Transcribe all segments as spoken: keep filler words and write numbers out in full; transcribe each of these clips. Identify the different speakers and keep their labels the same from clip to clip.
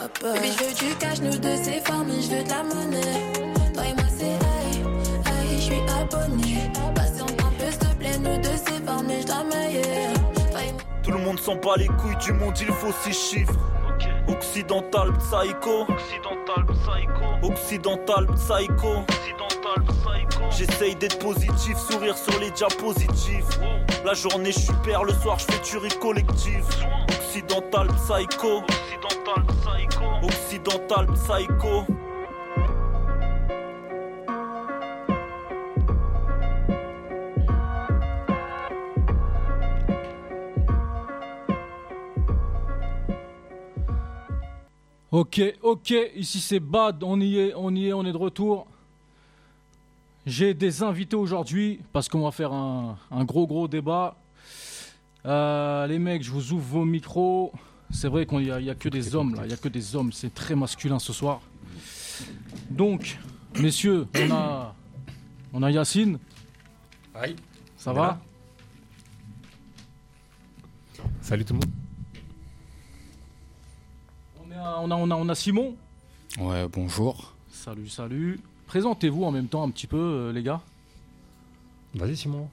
Speaker 1: pas peur. Baby, je veux du cash, nous deux c'est famille, je veux de la monnaie. Toi et moi c'est aïe, aïe, je suis abonné. Patiente un peu s'il te plaît, nous deux c'est famille, je dois meilleur.
Speaker 2: Tout le monde s'en bat les couilles du monde, il faut six chiffres. Occidental psycho, Occidental psycho, Occidental psycho, Occidental psycho. J'essaye d'être positif, sourire sur les diapositives. La journée je suis père, le soir je fais tuerie collective. Occidental psycho, Occidental psycho, Occidental psycho.
Speaker 3: Ok, ok, ici c'est Bad, on y est, on y est, on est de retour. J'ai des invités aujourd'hui parce qu'on va faire un, un gros gros débat. Euh, les mecs, je vous ouvre vos micros. C'est vrai qu'il n'y a, a que des hommes là, il n'y a que des hommes, c'est très masculin ce soir. Donc, messieurs, on a, on a Yacine.
Speaker 4: Aïe.
Speaker 3: Ça va ?
Speaker 4: Salut tout le monde.
Speaker 3: On a, on, a, on a Simon.
Speaker 5: Ouais, bonjour.
Speaker 3: Salut, salut. Présentez-vous en même temps un petit peu, euh, les gars.
Speaker 4: Vas-y, Simon.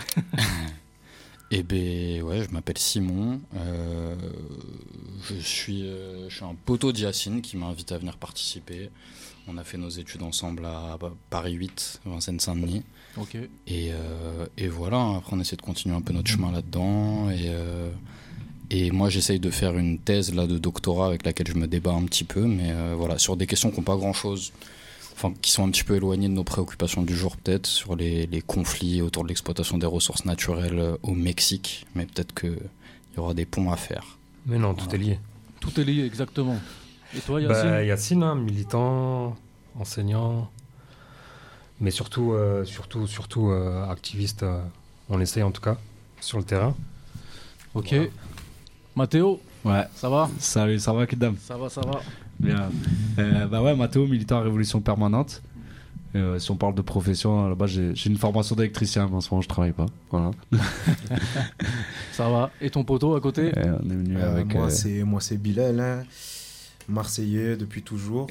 Speaker 5: Eh ben, ouais, je m'appelle Simon. Euh, je, suis, euh, je suis un poteau de Yacine qui m'a invité à venir participer. On a fait nos études ensemble à Paris huit, Vincennes-Saint-Denis.
Speaker 3: Ok.
Speaker 5: Et, euh, et voilà, après on essaie de continuer un peu notre chemin là-dedans. Et... Euh, Et moi, j'essaye de faire une thèse là, de doctorat avec laquelle je me débat un petit peu, mais euh, voilà, sur des questions qui n'ont pas grand-chose, enfin, qui sont un petit peu éloignées de nos préoccupations du jour, peut-être, sur les, les conflits autour de l'exploitation des ressources naturelles euh, au Mexique, mais peut-être qu'il y aura des ponts à faire.
Speaker 4: Mais non,
Speaker 5: voilà.
Speaker 4: Tout est lié.
Speaker 3: Tout est lié, exactement. Et toi, Yacine ?
Speaker 4: Bah, Yacine, hein, militant, enseignant, mais surtout, euh, surtout, surtout euh, activiste, euh, on essaye en tout cas, sur le terrain.
Speaker 3: Ok.
Speaker 4: Voilà.
Speaker 3: Mathéo,
Speaker 6: ouais,
Speaker 3: ça va ?
Speaker 6: Salut, ça va, Kidam ?
Speaker 3: Ça va, ça va.
Speaker 6: Bien. Euh, bah ouais, Mathéo, militant à Révolution Permanente. Euh, si on parle de profession, là-bas, j'ai, j'ai une formation d'électricien, mais en ce moment, je travaille pas. Voilà.
Speaker 3: Ça va. Et ton poteau à côté ?
Speaker 6: Et on est venu
Speaker 7: euh,
Speaker 6: avec.
Speaker 7: Moi,
Speaker 6: euh...
Speaker 7: c'est moi, c'est Bilal, hein, Marseillais depuis toujours.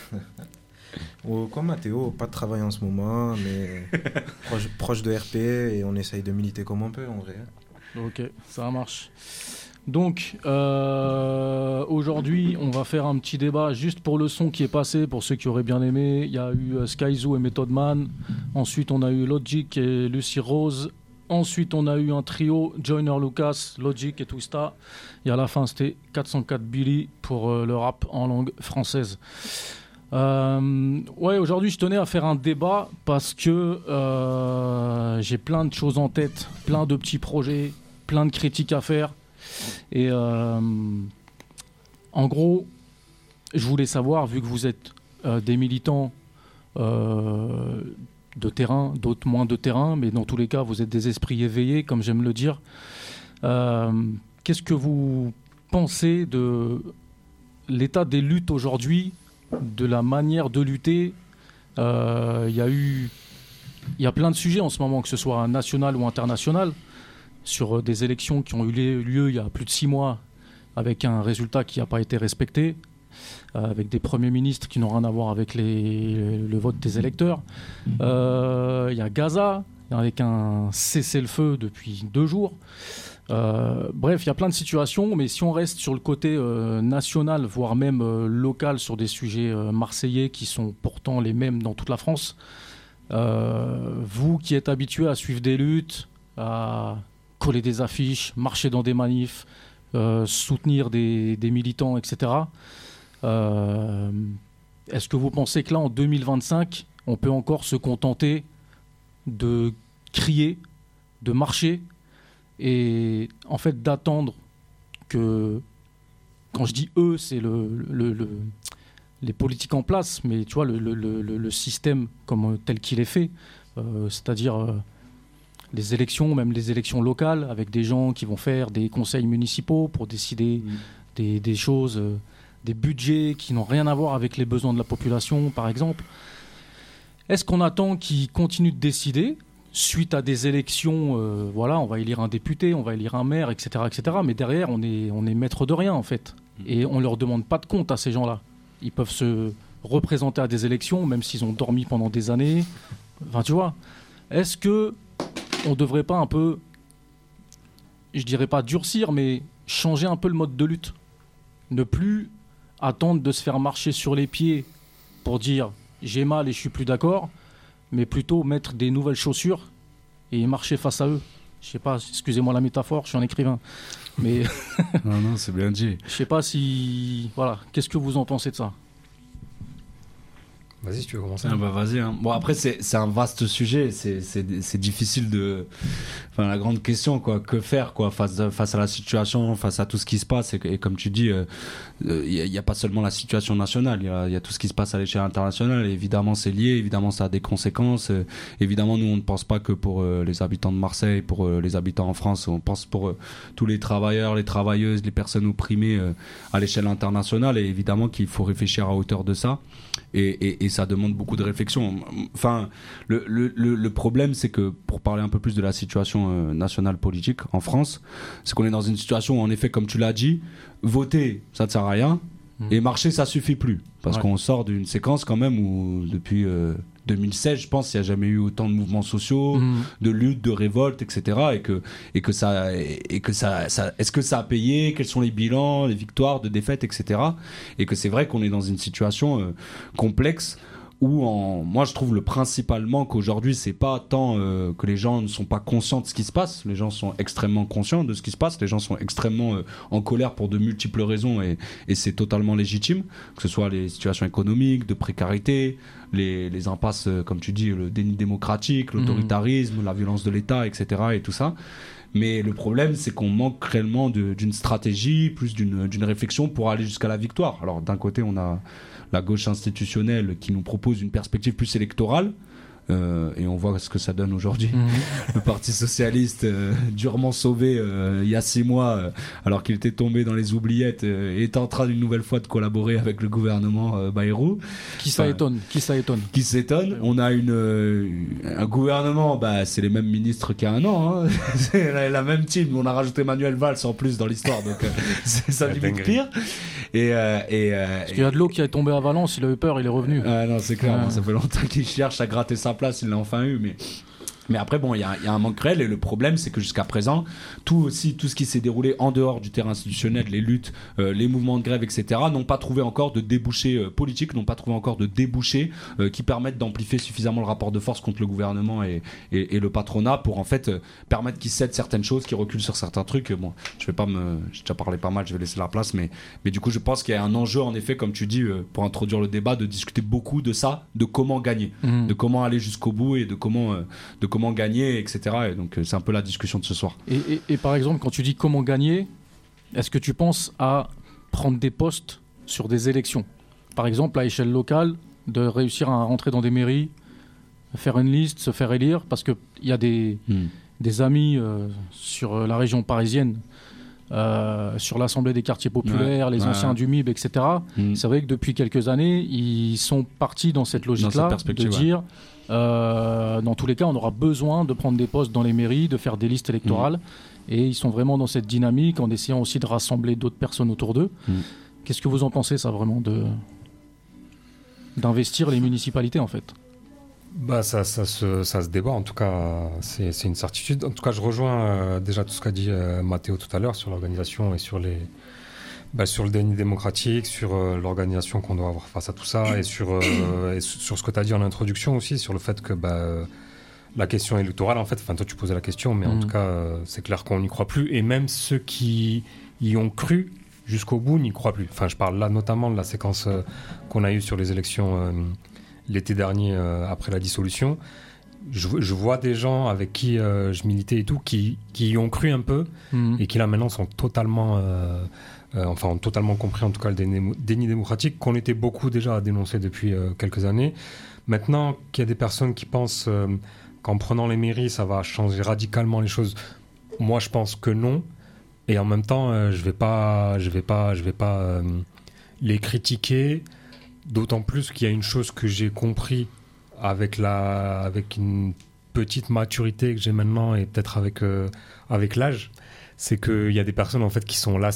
Speaker 7: Oh, comme Mathéo, pas de travail en ce moment, mais proche, proche de R P et on essaye de militer comme on peut, en vrai.
Speaker 3: Ok, ça marche. Donc, euh, aujourd'hui, on va faire un petit débat juste pour le son qui est passé, pour ceux qui auraient bien aimé. Il y a eu euh, Skyzoo et Method Man. Ensuite, on a eu Logic et Lucy Rose. Ensuite, on a eu un trio, Joyner Lucas, Logic et Twista. Et à la fin, c'était quatre cent quatre Billy pour euh, le rap en langue française. Euh, ouais, aujourd'hui, je tenais à faire un débat parce que euh, j'ai plein de choses en tête, plein de petits projets, plein de critiques à faire. Et euh, en gros, je voulais savoir, vu que vous êtes euh, des militants euh, de terrain, d'autres moins de terrain, mais dans tous les cas, vous êtes des esprits éveillés, comme j'aime le dire. Euh, qu'est-ce que vous pensez de l'état des luttes aujourd'hui, de la manière de lutter ? euh, Il y a eu, il y a plein de sujets en ce moment, que ce soit national ou international, sur des élections qui ont eu lieu il y a plus de six mois avec un résultat qui n'a pas été respecté, euh, avec des premiers ministres qui n'ont rien à voir avec les, le vote des électeurs. Euh, il y a Gaza, avec un cessez-le-feu depuis deux jours. Euh, bref, il y a plein de situations, mais si on reste sur le côté euh, national, voire même euh, local, sur des sujets euh, marseillais qui sont pourtant les mêmes dans toute la France, euh, vous qui êtes habitués à suivre des luttes, à coller des affiches, marcher dans des manifs, euh, soutenir des, des militants, et cetera. Euh, est-ce que vous pensez que là, en deux mille vingt-cinq, on peut encore se contenter de crier, de marcher et en fait d'attendre que, quand je dis eux, c'est le, le, le, les politiques en place, mais tu vois, le, le, le, le système comme tel qu'il est fait, euh, c'est-à-dire... Euh, les élections, même les élections locales, avec des gens qui vont faire des conseils municipaux pour décider mmh. des, des choses, euh, des budgets qui n'ont rien à voir avec les besoins de la population, par exemple. Est-ce qu'on attend qu'ils continuent de décider suite à des élections, euh, voilà, on va élire un député, on va élire un maire, et cetera, et cetera. Mais derrière, on est, on est maître de rien, en fait. Et on ne leur demande pas de compte à ces gens-là. Ils peuvent se représenter à des élections, même s'ils ont dormi pendant des années. Enfin, tu vois, est-ce que on ne devrait pas un peu, je dirais pas durcir, mais changer un peu le mode de lutte? Ne plus attendre de se faire marcher sur les pieds pour dire j'ai mal et je suis plus d'accord, mais plutôt mettre des nouvelles chaussures et marcher face à eux. Je sais pas, excusez-moi la métaphore, je suis un écrivain. Mais
Speaker 6: non, non, c'est bien dit.
Speaker 3: Je sais pas si... Voilà, qu'est-ce que vous en pensez de ça?
Speaker 5: Vas-y, si tu veux commencer.
Speaker 6: Ah bah vas-y. Hein. Bon, après, c'est, c'est un vaste sujet. C'est, c'est, c'est difficile de... Enfin, la grande question, quoi. Que faire, quoi, face, face à la situation, face à tout ce qui se passe. Et, et comme tu dis, il euh, n'y euh, a, a pas seulement la situation nationale. Il y a, y a tout ce qui se passe à l'échelle internationale. Et évidemment, c'est lié. Évidemment, ça a des conséquences. Euh, évidemment, nous, on ne pense pas que pour euh, les habitants de Marseille, pour euh, les habitants en France. On pense pour euh, tous les travailleurs, les travailleuses, les personnes opprimées euh, à l'échelle internationale. Et évidemment qu'il faut réfléchir à hauteur de ça. Et, et, et ça demande beaucoup de réflexion. Enfin, le, le, le problème, c'est que, pour parler un peu plus de la situation euh, nationale politique en France, c'est qu'on est dans une situation où, en effet, comme tu l'as dit, voter, ça ne sert à rien, mmh. et marcher, ça ne suffit plus. Parce ouais. qu'on sort d'une séquence quand même où, depuis euh, deux mille seize, je pense, il n'y a jamais eu autant de mouvements sociaux, mmh. de luttes, de révoltes, et cetera. Et que, et que, ça, et que ça, ça, est-ce que ça a payé? Quels sont les bilans, les victoires, de défaites, et cetera. Et que c'est vrai qu'on est dans une situation euh, complexe où, en, moi, je trouve le principal manque aujourd'hui, c'est pas tant euh, que les gens ne sont pas conscients de ce qui se passe. Les gens sont extrêmement conscients de ce qui se passe. Les gens sont extrêmement euh, en colère pour de multiples raisons et, et c'est totalement légitime. Que ce soit les situations économiques, de précarité, les, les impasses, euh, comme tu dis, le déni démocratique, l'autoritarisme, mmh. la violence de l'État, et cetera. Et tout ça. Mais le problème, c'est qu'on manque réellement de, d'une stratégie, plus d'une, d'une réflexion pour aller jusqu'à la victoire. Alors, d'un côté, on a la gauche institutionnelle qui nous propose une perspective plus électorale. Euh, et on voit ce que ça donne aujourd'hui. Mmh. Le Parti Socialiste, euh, durement sauvé euh, il y a six mois, euh, alors qu'il était tombé dans les oubliettes, euh, est en train une nouvelle fois de collaborer avec le gouvernement euh, Bayrou.
Speaker 3: Qui ça enfin, étonne Qui ça étonne
Speaker 6: Qui s'étonne. On a une, euh, un gouvernement, bah, c'est les mêmes ministres qu'il y a un an. Hein. C'est la, la même team. On a rajouté Manuel Valls en plus dans l'histoire, donc euh, c'est, ça limite pire. Et, euh, et, euh,
Speaker 3: Parce qu'il y a de l'eau qui est tombée à Valence, il a eu peur, il est revenu.
Speaker 6: Ah non, c'est clair. Ah. Bon, ça fait longtemps qu'il cherche à gratter sa place, il l'a enfin eu, mais mais après bon, il y, y a un manque réel et le problème c'est que jusqu'à présent tout aussi tout ce qui s'est déroulé en dehors du terrain institutionnel, les luttes, euh, les mouvements de grève, et cetera, n'ont pas trouvé encore de débouchés euh, politiques, n'ont pas trouvé encore de débouchés euh, qui permettent d'amplifier suffisamment le rapport de force contre le gouvernement et, et, et le patronat pour en fait euh, permettre qu'ils cèdent certaines choses, qu'ils reculent sur certains trucs. Bon, je vais pas me, j'ai déjà parlé pas mal, je vais laisser la place, mais mais du coup je pense qu'il y a un enjeu en effet, comme tu dis, euh, pour introduire le débat, de discuter beaucoup de ça, de comment gagner, mmh. de comment aller jusqu'au bout et de comment euh, de comment gagner, et cetera. Et donc c'est un peu la discussion de ce soir.
Speaker 3: Et, et, et par exemple, quand tu dis comment gagner, est-ce que tu penses à prendre des postes sur des élections? Par exemple, à échelle locale, de réussir à rentrer dans des mairies, faire une liste, se faire élire, parce qu'il y a des, mmh. des amis euh, sur la région parisienne, euh, sur l'Assemblée des quartiers populaires, ouais, les ouais, anciens ouais. du M I B, et cetera. Mmh. C'est vrai que depuis quelques années, ils sont partis dans cette logique-là, dans cette de dire... Ouais. Euh, dans tous les cas, on aura besoin de prendre des postes dans les mairies, de faire des listes électorales. Mmh. Et ils sont vraiment dans cette dynamique, en essayant aussi de rassembler d'autres personnes autour d'eux. Mmh. Qu'est-ce que vous en pensez, ça, vraiment, de... d'investir les municipalités, en fait?
Speaker 4: Bah, ça, ça, se, ça se débat, en tout cas, c'est, c'est une certitude. En tout cas, je rejoins euh, déjà tout ce qu'a dit euh, Mathéo tout à l'heure sur l'organisation et sur les... Bah, sur le déni démocratique, sur euh, l'organisation qu'on doit avoir face à tout ça, et sur, euh, et sur ce que tu as dit en introduction aussi, sur le fait que bah, euh, la question électorale, en fait, enfin toi tu posais la question, mais mmh. en tout cas, euh, c'est clair qu'on n'y croit plus, et même ceux qui y ont cru jusqu'au bout n'y croient plus. Enfin, je parle là notamment de la séquence euh, qu'on a eue sur les élections euh, l'été dernier euh, après la dissolution. Je, je vois des gens avec qui euh, je militais et tout, qui, qui y ont cru un peu, mmh. et qui là maintenant sont totalement... Euh, Euh, enfin, ont totalement compris en tout cas le déni, déni démocratique qu'on était beaucoup déjà à dénoncer depuis euh, quelques années. Maintenant qu'il y a des personnes qui pensent euh, qu'en prenant les mairies ça va changer radicalement les choses, moi je pense que non. Et en même temps, euh, je vais pas, je vais pas, je vais pas euh, les critiquer. D'autant plus qu'il y a une chose que j'ai compris avec la, avec une petite maturité que j'ai maintenant et peut-être avec euh, avec l'âge, c'est qu'il y a des personnes en fait qui sont lassées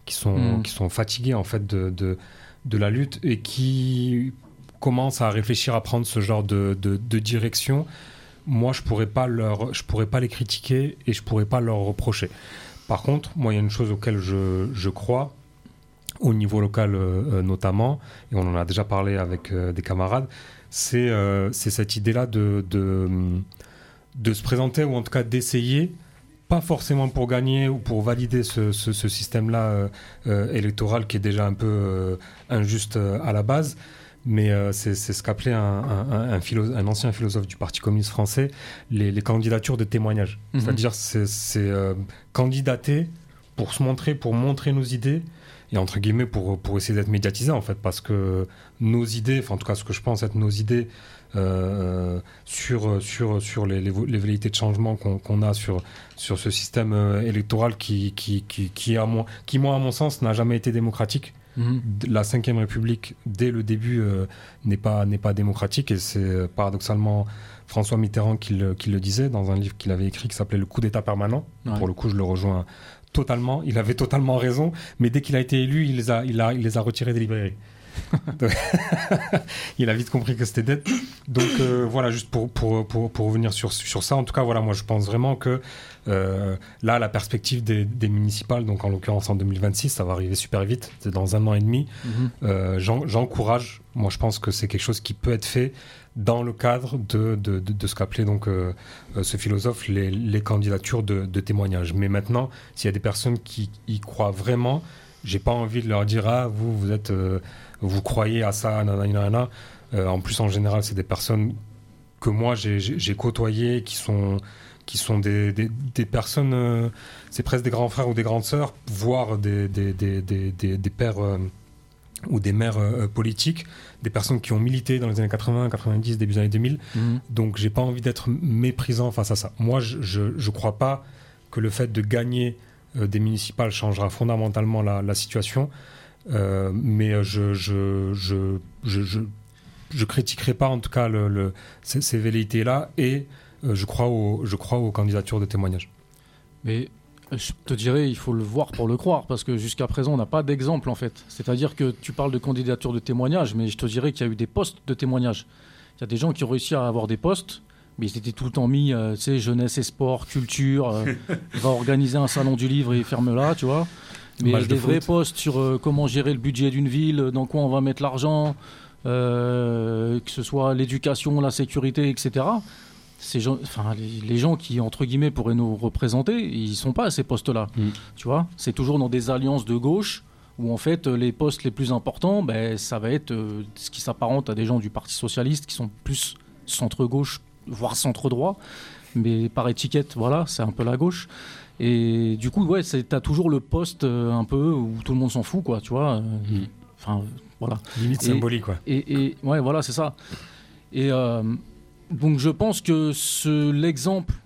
Speaker 4: qui sont,
Speaker 3: Mmh.
Speaker 4: qui sont fatigués en fait de, de, de la lutte et qui commencent à réfléchir à prendre ce genre de, de, de direction. Moi, je pourrais pas leur, je pourrais pas les critiquer et je pourrais pas leur reprocher. Par contre, moi, il y a une chose auquel je, je crois, au niveau local euh, notamment, et on en a déjà parlé avec euh, des camarades, c'est, euh, c'est cette idée-là de, de, de se présenter, ou en tout cas d'essayer, pas forcément pour gagner ou pour valider ce, ce, ce système-là euh, euh, électoral qui est déjà un peu euh, injuste euh, à la base, mais euh, c'est, c'est ce qu'appelait un, un, un, philo- un ancien philosophe du Parti communiste français, les, les candidatures de témoignage. Mmh. C'est-à-dire c'est, c'est euh, candidater pour se montrer, pour montrer nos idées, et entre guillemets pour, pour essayer d'être médiatisé en fait, parce que nos idées, enfin en tout cas ce que je pense être nos idées euh, sur, sur, sur les, les, les velléités de changement qu'on, qu'on a sur, sur ce système euh, électoral qui, qui, qui, qui, à mon, qui, moi à mon sens, n'a jamais été démocratique. Mmh. La cinquième République, dès le début, euh, n'est pas, n'est pas démocratique, et c'est euh, paradoxalement François Mitterrand qui le, qui le disait dans un livre qu'il avait écrit qui s'appelait Le coup d'État permanent. Ouais. Pour le coup, je le rejoins totalement. Il avait totalement raison, mais dès qu'il a été élu, il les a, il a, il les a retirés des librairies. Il a vite compris que c'était dead. Donc euh, voilà, juste pour, pour, pour, pour revenir sur, sur ça, en tout cas, voilà, moi je pense vraiment que euh, là, la perspective des, des municipales, donc en l'occurrence en deux mille vingt-six, ça va arriver super vite, c'est dans un an et demi. Mm-hmm. Euh, j'en, j'encourage, moi je pense que c'est quelque chose qui peut être fait dans le cadre de, de, de, de ce qu'appelait donc euh, ce philosophe les, les candidatures de, de témoignage. Mais maintenant, s'il y a des personnes qui y croient vraiment, j'ai pas envie de leur dire ah vous vous êtes euh, vous croyez à ça nanana, nanana. Euh, en plus en général c'est des personnes que moi j'ai, j'ai, j'ai côtoyées qui sont qui sont des, des, des personnes euh, c'est presque des grands frères ou des grandes sœurs, voire des des des des, des, des pères euh, ou des mères euh, politiques, des personnes qui ont milité dans les années quatre-vingts, quatre-vingt-dix, début des années deux mille. Mmh. Donc j'ai pas envie d'être méprisant face à ça. Moi je je, je crois pas que le fait de gagner euh, des municipales changera fondamentalement la, la situation, euh, mais je je je je je, je critiquerai pas en tout cas le, le, ces, ces velléités là, et euh, je crois aux je crois aux candidatures de témoignage.
Speaker 3: Mais je te dirais, il faut le voir pour le croire, parce que jusqu'à présent, on n'a pas d'exemple, en fait. C'est-à-dire que tu parles de candidature de témoignage, mais je te dirais qu'il y a eu des postes de témoignage. Il y a des gens qui ont réussi à avoir des postes, mais ils étaient tout le temps mis, euh, tu sais, jeunesse et sport, culture, euh, va organiser un salon du livre et ferme-la, tu vois. Mais Match des vrais postes sur euh, comment gérer le budget d'une ville, dans quoi on va mettre l'argent, euh, que ce soit l'éducation, la sécurité, et cetera. Ces gens, enfin, les, les gens qui, entre guillemets, pourraient nous représenter, ils ne sont pas à ces postes-là. Mmh. Tu vois, c'est toujours dans des alliances de gauche où, en fait, les postes les plus importants, ben, ça va être euh, ce qui s'apparente à des gens du Parti Socialiste qui sont plus centre-gauche, voire centre-droit. Mais par étiquette, voilà, c'est un peu la gauche. Et du coup, ouais, tu as toujours le poste euh, un peu où tout le monde s'en fout, quoi, tu vois. Enfin, mmh. voilà.
Speaker 4: Limite et, symbolique, quoi.
Speaker 3: Et, et, ouais, voilà, c'est ça. Et... Euh, Donc je pense que ce, l'exemple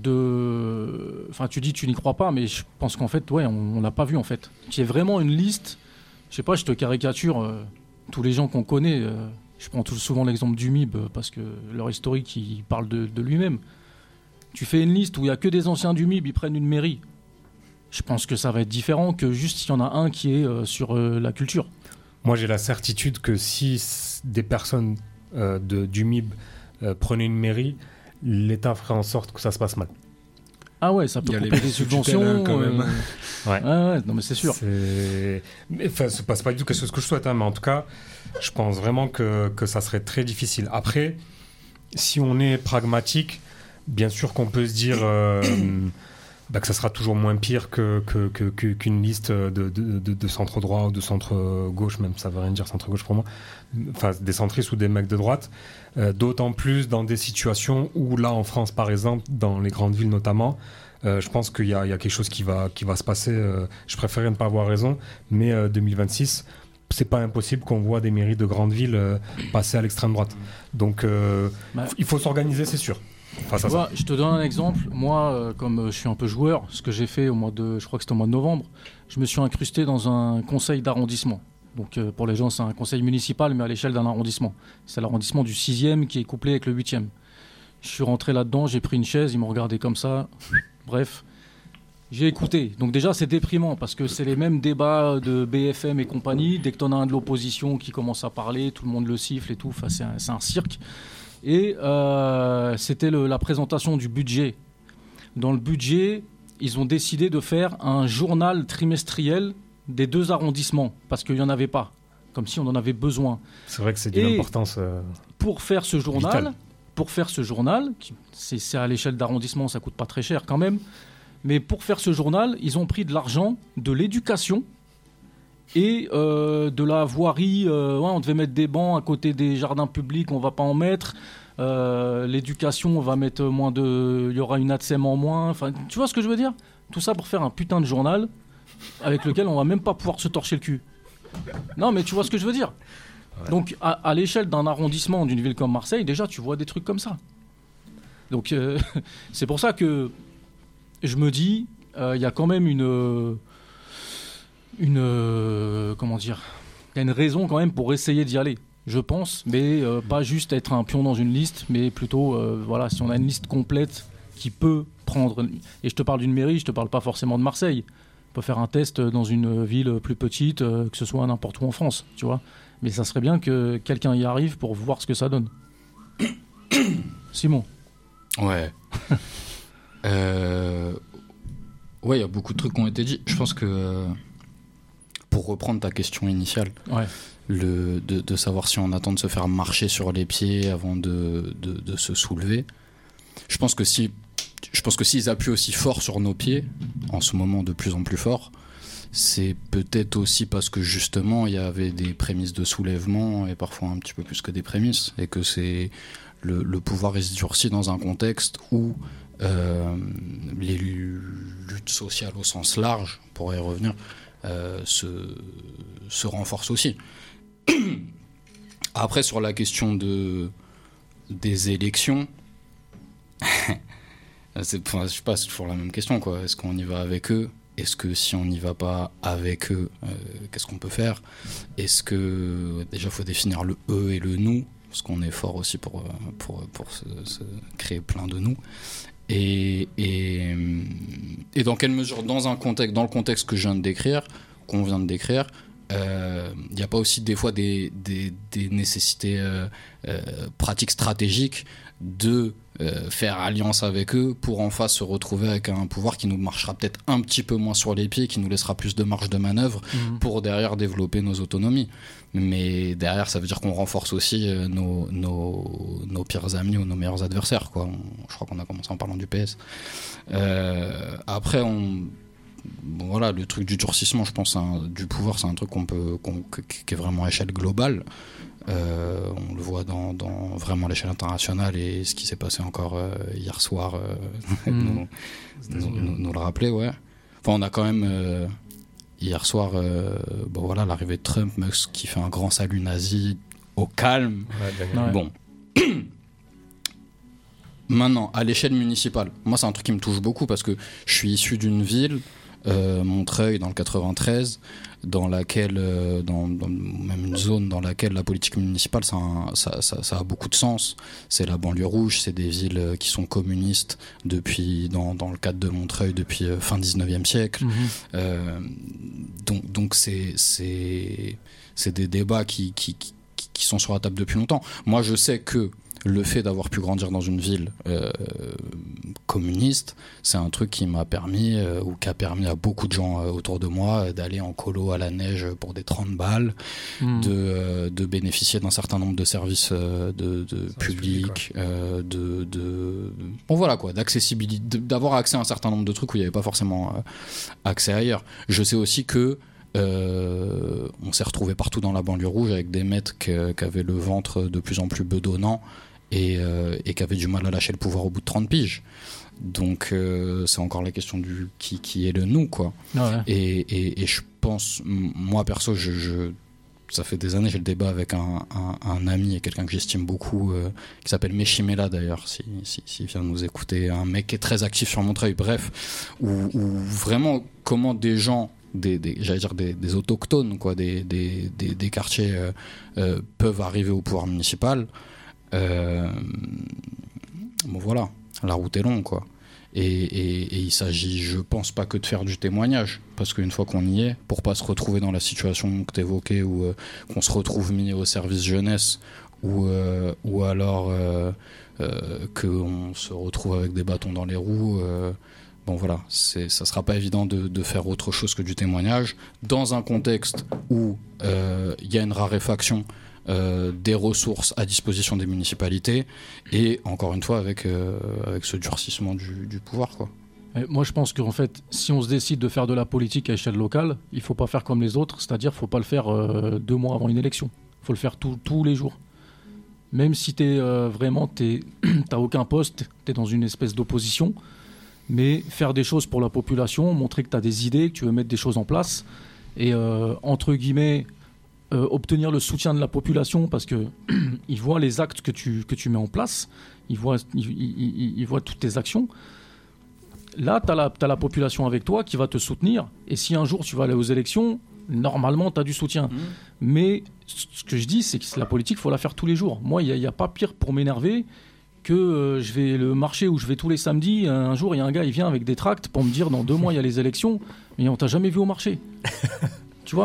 Speaker 3: de... Enfin tu dis tu n'y crois pas, mais je pense qu'en fait, ouais, on ne l'a pas vu en fait. Qu'il y ait vraiment une liste, je sais pas, je te caricature euh, tous les gens qu'on connaît, euh, je prends tout, souvent l'exemple du M I B parce que leur historique il parle de, de lui-même. Tu fais une liste où il n'y a que des anciens du M I B, ils prennent une mairie. Je pense que ça va être différent que juste s'il y en a un qui est euh, sur euh, la culture.
Speaker 4: Moi j'ai la certitude que si des personnes euh, de, du M I B Euh, prenez une mairie, l'État ferait en sorte que ça se passe mal.
Speaker 3: Ah ouais, ça peut couper des subventions
Speaker 6: tutelles, hein, quand même.
Speaker 3: Euh... Ouais. Ah ouais, non mais c'est sûr.
Speaker 4: C'est... Enfin, c'est pas, c'est pas du tout quelque chose que je souhaite, hein, mais en tout cas, je pense vraiment que, que ça serait très difficile. Après, si on est pragmatique, bien sûr qu'on peut se dire euh, bah, que ça sera toujours moins pire que, que, que, que, qu'une liste de, de, de, de centre droit ou de centre gauche, même ça veut rien dire centre gauche pour moi, enfin des centristes ou des mecs de droite. Euh, d'autant plus dans des situations où là en France par exemple, dans les grandes villes notamment, euh, je pense qu'il y a, il y a quelque chose qui va, qui va se passer. Euh, je préférerais ne pas avoir raison, mais euh, deux mille vingt-six, c'est pas impossible qu'on voit des mairies de grandes villes euh, passer à l'extrême droite. Donc euh, bah, il faut s'organiser, c'est sûr.
Speaker 3: Tu vois, je te donne un exemple. Moi, euh, comme euh, je suis un peu joueur, ce que j'ai fait au mois de, je crois que c'était au mois de novembre, je me suis incrusté dans un conseil d'arrondissement. Donc euh, pour les gens, c'est un conseil municipal, mais à l'échelle d'un arrondissement. C'est l'arrondissement du sixième qui est couplé avec le huitième. Je suis rentré là-dedans, j'ai pris une chaise, ils m'ont regardé comme ça. Bref, J'ai écouté. Donc déjà, c'est déprimant parce que c'est les mêmes débats de B F M et compagnie. Dès que t'en as un de l'opposition qui commence à parler, tout le monde le siffle et tout. Enfin, c'est un, c'est un cirque. Et euh, c'était le, la présentation du budget. Dans le budget, ils ont décidé de faire un journal trimestriel des deux arrondissements parce qu'il n'y en avait pas. Comme si on en avait besoin.
Speaker 4: C'est vrai que c'est d'une
Speaker 3: Et
Speaker 4: importance. Euh,
Speaker 3: pour faire ce journal,
Speaker 4: vitale.
Speaker 3: pour faire ce journal, qui, c'est, c'est à l'échelle d'arrondissement, ça coûte pas très cher quand même. Mais pour faire ce journal, ils ont pris de l'argent de l'éducation et euh, de la voirie. Euh, ouais, on devait mettre des bancs à côté des jardins publics, on va pas en mettre. Euh, l'éducation, on va mettre moins de. Il y aura une A T S E M en moins. Enfin, tu vois ce que je veux dire ? Tout ça pour faire un putain de journal avec lequel on va même pas pouvoir se torcher le cul. Non, mais tu vois ce que je veux dire ? Ouais. Donc, à, à l'échelle d'un arrondissement d'une ville comme Marseille, déjà, tu vois des trucs comme ça. Donc, euh, c'est pour ça que je me dis, il euh, y a quand même une, une, euh, comment dire, il y a une raison quand même pour essayer d'y aller, je pense, mais euh, pas juste être un pion dans une liste, mais plutôt, euh, voilà, si on a une liste complète qui peut prendre, et je te parle d'une mairie, je te parle pas forcément de Marseille, on peut faire un test dans une ville plus petite, euh, que ce soit n'importe où en France, tu vois, mais ça serait bien que quelqu'un y arrive pour voir ce que ça donne. Simon.
Speaker 5: Ouais. Euh, ouais, il y a beaucoup de trucs qui ont été dits. Je pense que euh, pour reprendre ta question initiale,
Speaker 3: ouais.
Speaker 5: le, de, de savoir si on attend de se faire marcher sur les pieds avant de, de, de se soulever, je pense que si, je pense que s'ils appuient aussi fort sur nos pieds, en ce moment de plus en plus fort, c'est peut-être aussi parce que justement il y avait des prémices de soulèvement et parfois un petit peu plus que des prémices, et que c'est le, le pouvoir est durci dans un contexte où Euh, les luttes sociales au sens large, pour y revenir, euh, se, se renforcent aussi. Après, sur la question de, des élections, c'est, enfin, je sais pas, c'est toujours la même question, quoi. Est-ce qu'on y va avec eux ? Est-ce que si on n'y va pas avec eux, euh, qu'est-ce qu'on peut faire ? Est-ce que, déjà, il faut définir le « eux » et le « nous », parce qu'on est fort aussi pour, pour, pour se, se créer plein de « nous ». Et, et, et dans quelle mesure, dans, un contexte, dans le contexte que je viens de décrire, qu'on vient de décrire, il euh, n'y a pas aussi des fois des, des, des nécessités euh, euh, pratiques stratégiques de euh, faire alliance avec eux pour en face se retrouver avec un pouvoir qui nous marchera peut-être un petit peu moins sur les pieds, qui nous laissera plus de marge de manœuvre mmh. pour derrière développer nos autonomies. Mais derrière, ça veut dire qu'on renforce aussi euh, nos, nos, nos pires amis ou nos meilleurs adversaires, quoi. On, je crois qu'on a commencé en parlant du P S. Euh, après, on... Bon, voilà, le truc du durcissement, je pense, un, du pouvoir, c'est un truc qu'on peut, qu'on, qui est vraiment à échelle globale. Euh, on le voit dans, dans vraiment l'échelle internationale, et ce qui s'est passé encore euh, hier soir euh, mmh. nous, nous, nous, nous le rappelait, ouais. Enfin, on a quand même euh, hier soir, euh, bon voilà, l'arrivée de Trump, Musk qui fait un grand salut nazi au calme. Ouais, ouais. Bon. Maintenant, à l'échelle municipale, moi c'est un truc qui me touche beaucoup parce que je suis issu d'une ville, euh, Montreuil dans le quatre-vingt-treize, dans laquelle, euh, dans, dans même une zone dans laquelle la politique municipale ça a, ça, ça, ça a beaucoup de sens. C'est la banlieue rouge, c'est des villes qui sont communistes depuis, dans, dans le cadre de Montreuil depuis euh, fin dix-neuvième siècle. Mmh. Euh, donc, donc c'est, c'est, c'est des débats qui, qui, qui, qui sont sur la table depuis longtemps. Moi je sais que le fait d'avoir pu grandir dans une ville euh, communiste, c'est un truc qui m'a permis, euh, ou qui a permis à beaucoup de gens euh, autour de moi euh, d'aller en colo à la neige pour des trente balles, mmh. de, euh, de bénéficier d'un certain nombre de services euh, de, de publics, euh, de, de... Bon voilà quoi, d'accessibilité, d'avoir accès à un certain nombre de trucs où il n'y avait pas forcément euh, accès ailleurs. Je sais aussi que Euh, on s'est retrouvé partout dans la banlieue rouge avec des mecs qui avaient le ventre de plus en plus bedonnant et, euh, et qui avaient du mal à lâcher le pouvoir au bout de trente piges. Donc euh, c'est encore la question du qui, qui est le nous, quoi. Ouais. Et, et, et je pense, moi perso, je, je, ça fait des années j'ai le débat avec un, un, un ami et quelqu'un que j'estime beaucoup, euh, qui s'appelle Meshimela d'ailleurs, si, si, si vient nous écouter, un mec qui est très actif sur Montreuil, bref, où, où vraiment comment des gens Des, des, j'allais dire des, des autochtones, quoi, des, des, des, des quartiers euh, euh, peuvent arriver au pouvoir municipal. Euh, bon voilà, la route est longue, quoi. Et, et, et il s'agit, je pense, pas que de faire du témoignage, parce qu'une fois qu'on y est, pour pas se retrouver dans la situation que tu évoquais, où euh, qu'on se retrouve mis au service jeunesse, ou, euh, ou alors euh, euh, qu'on se retrouve avec des bâtons dans les roues. Euh, bon voilà, c'est, ça sera pas évident de, de faire autre chose que du témoignage, dans un contexte où il euh, y a une raréfaction Euh, des ressources à disposition des municipalités et encore une fois avec, euh, avec ce durcissement du, du pouvoir quoi.
Speaker 3: Et moi je pense qu'en fait si on se décide de faire de la politique à échelle locale, il faut pas faire comme les autres, c'est-à-dire faut pas le faire euh, deux mois avant une élection, faut le faire tout, tous les jours, même si t'es euh, vraiment t'es, t'as aucun poste, t'es dans une espèce d'opposition, mais faire des choses pour la population, montrer que t'as des idées, que tu veux mettre des choses en place et euh, entre guillemets Euh, obtenir le soutien de la population parce qu'ils voient les actes que tu, que tu mets en place, ils voient, ils, ils, ils voient toutes tes actions. Là, tu as la, t'as la population avec toi qui va te soutenir et si un jour tu vas aller aux élections, normalement tu as du soutien. Mmh. Mais ce que je dis, c'est que la politique, il faut la faire tous les jours. Moi, il n'y a, a pas pire pour m'énerver que euh, je vais le marché où je vais tous les samedis, un jour il y a un gars, il vient avec des tracts pour me dire dans deux mois il y a les élections, mais on t'a jamais vu au marché. Tu vois ?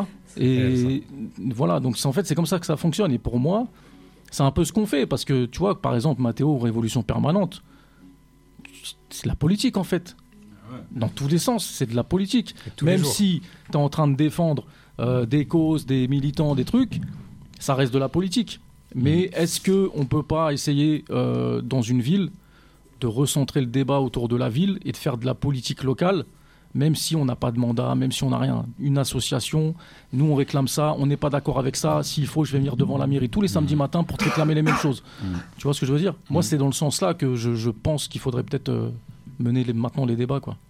Speaker 3: Et voilà, donc en fait c'est comme ça que ça fonctionne. Et pour moi, c'est un peu ce qu'on fait parce que tu vois, par exemple, Mathéo, Révolution Permanente, c'est de la politique en fait. Dans tous les sens, c'est de la politique. Même si tu es en train de défendre euh, des causes, des militants, des trucs, ça reste de la politique. Mais est-ce qu'on ne peut pas essayer euh, dans une ville de recentrer le débat autour de la ville et de faire de la politique locale? Même si on n'a pas de mandat, même si on n'a rien, une association, nous on réclame ça, on n'est pas d'accord avec ça, s'il faut je vais venir devant la mairie tous les samedis matins pour te réclamer les mêmes choses. Tu vois ce que je veux dire? Moi c'est dans le sens là que je, je pense qu'il faudrait peut-être euh, mener les, maintenant les débats quoi.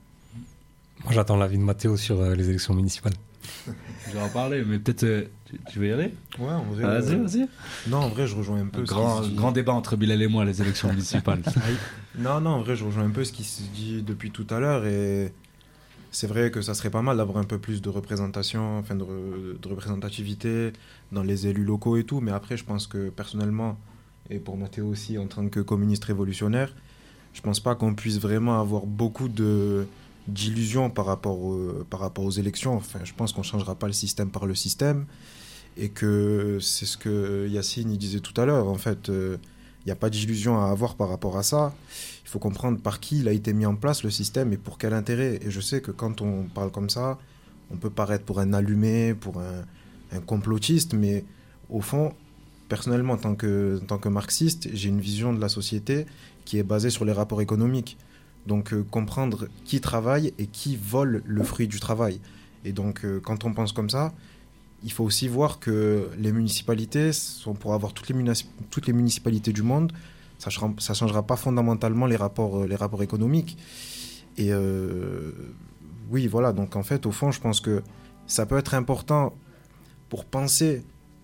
Speaker 4: Moi j'attends l'avis de Mathéo sur euh, les élections municipales.
Speaker 6: Je vais en parler, mais peut-être euh, tu, tu veux y aller?
Speaker 7: Ouais, en vrai.
Speaker 6: Ah, vas-y,
Speaker 7: euh...
Speaker 6: vas-y.
Speaker 7: Non, en vrai je rejoins un peu.
Speaker 6: Un grand,
Speaker 7: ce
Speaker 6: grand débat entre Bilal et moi, les élections municipales.
Speaker 7: Non, non, en vrai je rejoins un peu ce qui se dit depuis tout à l'heure et... C'est vrai que ça serait pas mal d'avoir un peu plus de représentation, enfin de, re, de représentativité dans les élus locaux et tout, mais après je pense que personnellement, et pour Mathéo aussi en tant que communiste révolutionnaire, je pense pas qu'on puisse vraiment avoir beaucoup de, d'illusions par rapport, au, par rapport aux élections. Enfin, je pense qu'on changera pas le système par le système et que c'est ce que Yacine il disait tout à l'heure, en fait, il euh, n'y a pas d'illusion à avoir par rapport à ça. Il faut comprendre par qui il a été mis en place le système et pour quel intérêt. Et je sais que quand on parle comme ça, on peut paraître pour un allumé, pour un, un complotiste, mais au fond, personnellement, en tant que, en tant que marxiste, j'ai une vision de la société qui est basée sur les rapports économiques. Donc euh, comprendre qui travaille et qui vole le fruit du travail. Et donc euh, quand on pense comme ça, il faut aussi voir que les municipalités sont pour avoir toutes les, munici- toutes les municipalités du monde. Ça ne changera pas fondamentalement les rapports, les rapports économiques. Et euh, oui, voilà. Donc, en fait, au fond, je pense que ça peut être important pour penser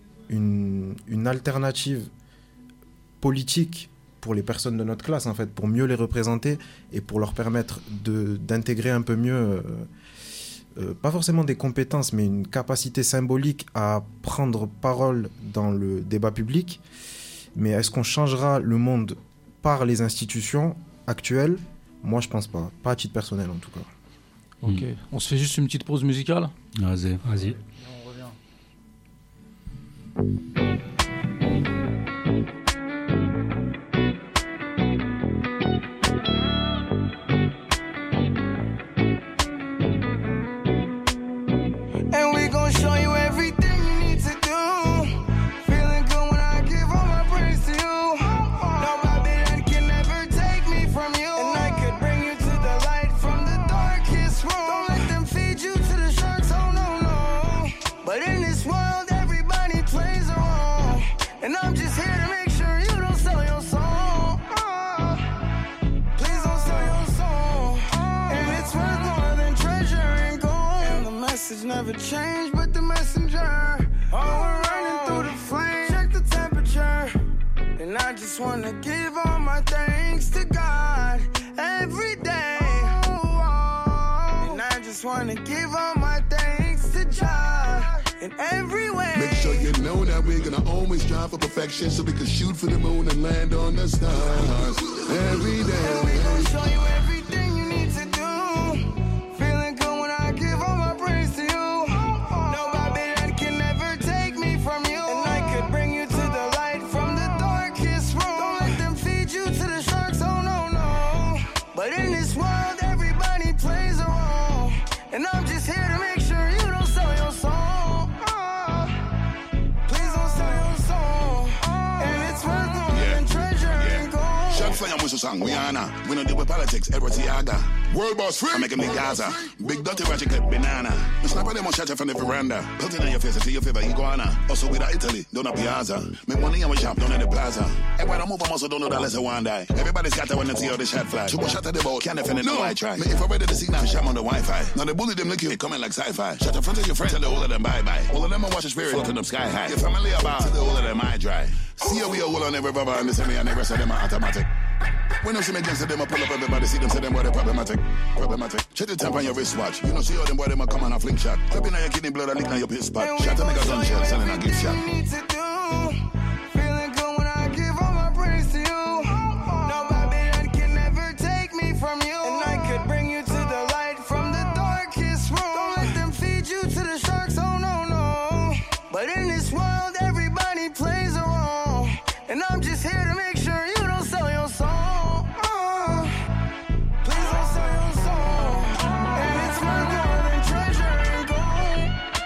Speaker 7: une, une alternative politique pour les personnes de notre classe, en fait, pour mieux les représenter et pour leur permettre de, d'intégrer un peu mieux, euh, euh, pas forcément des compétences, mais une capacité symbolique à prendre parole dans le débat public. Mais est-ce qu'on changera le monde par les institutions actuelles? Moi, je pense pas. Pas à titre personnel, en tout cas.
Speaker 3: Ok. Mmh. On se fait juste une petite pause musicale?
Speaker 6: Vas-y.
Speaker 3: Vas-y. Et on revient.
Speaker 8: Never change, but the messenger. Oh, we're running through the flames. Check the temperature. And I just wanna give all my thanks to God every day. Oh, oh. And I just wanna give all my thanks to God in every way.
Speaker 9: Make sure you know that we're gonna always strive for perfection so we can shoot for the moon and land on the stars every day.
Speaker 8: And we gon' show you everything you
Speaker 9: fly and whistle song, we honor. We don't deal with politics, everything I got. World boss free. I make him the Gaza. Big dirty ratchet clip banana. The sniper them on shot you from the veranda. Put it in your face until you feel the iguana. Also with Italy, don't a piazza. Make money and we shop down in the plaza. And when I move, I'm also don't know that let's one die. Everybody's got that when they see how the shot fly. Two more shot at the ball, can't defend it, no I try. If I'm ready to see now, shot on the Wi-Fi. Now they bully them, look you, coming like sci-fi. Shut the front of your friends, tell the whole of them bye-bye. All of them are watching spirit, floating up sky high. Your family about, tell the whole of them I dry. See how we all on every rubber and listen me and the rest of them are automatic. When you see me against them, I pull up everybody, see them, say them boy they problematic, problematic. Check the temp on your wristwatch. You know see how them boy them a come on a fling shot. Flipping on your kidney blood, I lick on your piss spot. Shot to make a gun shell, selling a gift shot.
Speaker 8: Feeling good when I give all my praise to you. Nobody can ever take me from you. And I could bring you to the light from the darkest room. Don't let them feed you to the sharks, oh no, no. But in this world, everybody plays a role. And I'm just here to make sure you don't sell your soul. Uh, please don't sell your soul. And it's worth more than treasure and gold.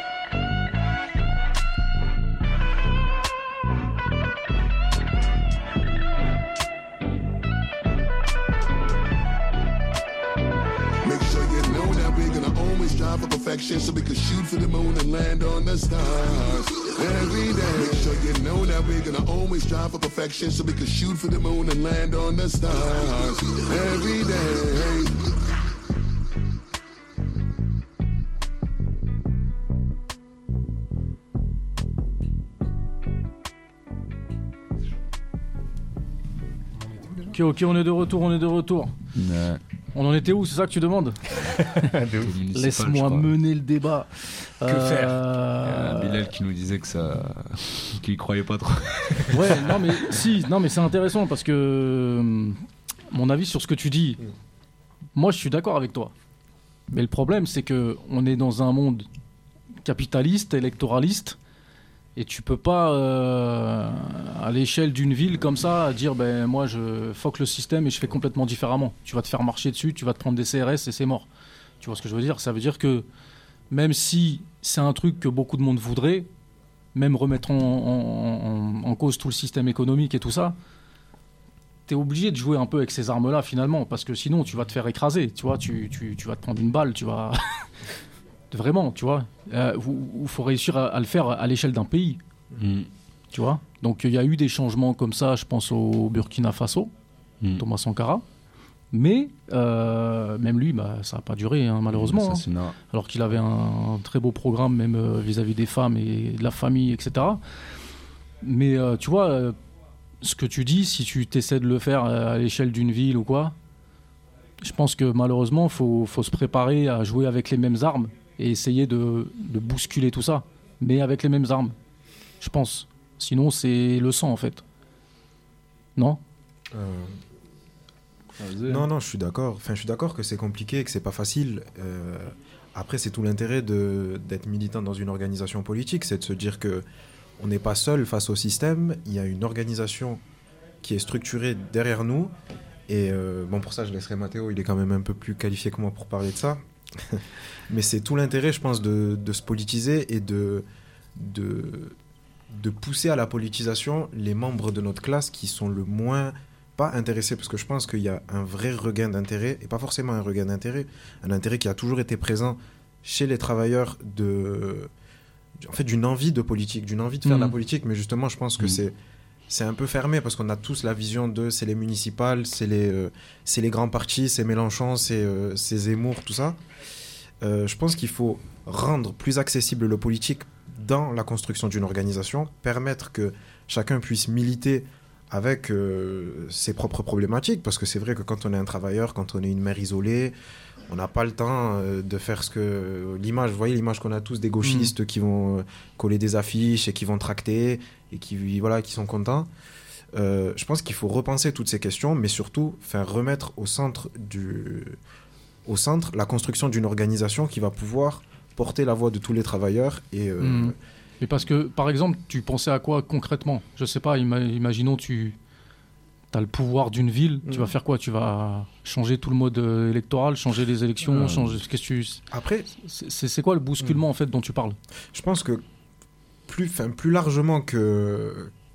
Speaker 9: Make sure you know that we're gonna always strive for perfection so we can shoot for the moon and land on the stars every day. Make sure you know that we're gonna always strive for perfection so we can shoot for the moon and land on the stars every day.
Speaker 3: Ok, ok, on est de retour, on est de retour.
Speaker 6: Ouais.
Speaker 3: On en était où, c'est ça que tu demandes? Laisse-moi mener le débat.
Speaker 6: Que
Speaker 3: Euh,
Speaker 6: faire euh, Bilal qui nous disait que ça, qu'il croyait pas trop.
Speaker 3: Ouais, non mais si, non mais c'est intéressant parce que euh, mon avis sur ce que tu dis, moi je suis d'accord avec toi. Mais le problème c'est que on est dans un monde capitaliste, électoraliste, et tu peux pas euh, à l'échelle d'une ville comme ça dire ben moi je fuck le système et je fais complètement différemment. Tu vas te faire marcher dessus, tu vas te prendre des C R S et c'est mort. Tu vois ce que je veux dire? Ça veut dire que même si c'est un truc que beaucoup de monde voudrait, même remettre en, en, en, en cause tout le système économique et tout ça, t'es obligé de jouer un peu avec ces armes-là finalement, parce que sinon tu vas te faire écraser, tu vois, tu, tu, tu vas te prendre une balle, tu vas... Vraiment, tu vois. Il euh, faut réussir à, à le faire à l'échelle d'un pays,
Speaker 6: Mm.
Speaker 3: tu vois. Donc il y a eu des changements comme ça, je pense au Burkina Faso,
Speaker 6: Mm.
Speaker 3: Thomas Sankara, mais euh, même lui, bah, ça n'a pas duré, hein, malheureusement.
Speaker 6: L'assassinat.
Speaker 3: Hein. Alors qu'il avait un, un très beau programme, même euh, vis-à-vis des femmes et de la famille, et cetera. Mais euh, tu vois, euh, ce que tu dis, si tu t'essaies de le faire à l'échelle d'une ville ou quoi, je pense que malheureusement, il faut, faut se préparer à jouer avec les mêmes armes et essayer de, de bousculer tout ça, mais avec les mêmes armes, je pense. Sinon, c'est le sang, en fait. Non
Speaker 7: euh... Non, non, je suis d'accord. Enfin, je suis d'accord que c'est compliqué, que c'est pas facile. Euh... Après, c'est tout l'intérêt de, d'être militant dans une organisation politique, c'est de se dire que on n'est pas seul face au système. Il y a une organisation qui est structurée derrière nous. Et euh, bon, pour ça, je laisserai Mathéo. Il est quand même un peu plus qualifié que moi pour parler de ça. Mais c'est tout l'intérêt, je pense, de, de se politiser et de, de, de pousser à la politisation les membres de notre classe qui sont le moins pas intéressés, parce que je pense qu'il y a un vrai regain d'intérêt, et pas forcément un regain d'intérêt, un intérêt qui a toujours été présent chez les travailleurs de, en fait, d'une envie de politique, d'une envie de faire
Speaker 3: Mmh.
Speaker 7: de la politique, mais justement, je pense que
Speaker 6: Mmh.
Speaker 7: c'est c'est un peu fermé, parce qu'on a tous la vision de c'est les municipales, c'est les, euh, c'est les grands partis, c'est Mélenchon, c'est, euh, c'est Zemmour, tout ça. Euh, je pense qu'il faut rendre plus accessible le politique dans la construction d'une organisation, permettre que chacun puisse militer avec euh, ses propres problématiques, parce que c'est vrai que quand on est un travailleur, quand on est une mère isolée, on n'a pas le temps euh, de faire ce que l'image, vous voyez l'image qu'on a tous des gauchistes mmh. qui vont euh, coller des affiches et qui vont tracter et qui, voilà, qui sont contents. Euh, je pense qu'il faut repenser toutes ces questions, mais surtout faire remettre au centre du... au centre la construction d'une organisation qui va pouvoir porter la voix de tous les travailleurs. Et, euh...
Speaker 3: mmh. Et parce que, par exemple, tu pensais à quoi concrètement? Je sais pas, ima- imaginons tu as le pouvoir d'une ville, mmh. tu vas faire quoi? Tu vas changer tout le mode euh, électoral, changer les élections, mmh. changer... Qu'est-ce que tu...
Speaker 7: Après,
Speaker 3: c'est, c'est, c'est quoi le bousculement mmh. en fait dont tu parles?
Speaker 7: Je pense que plus, plus largement que...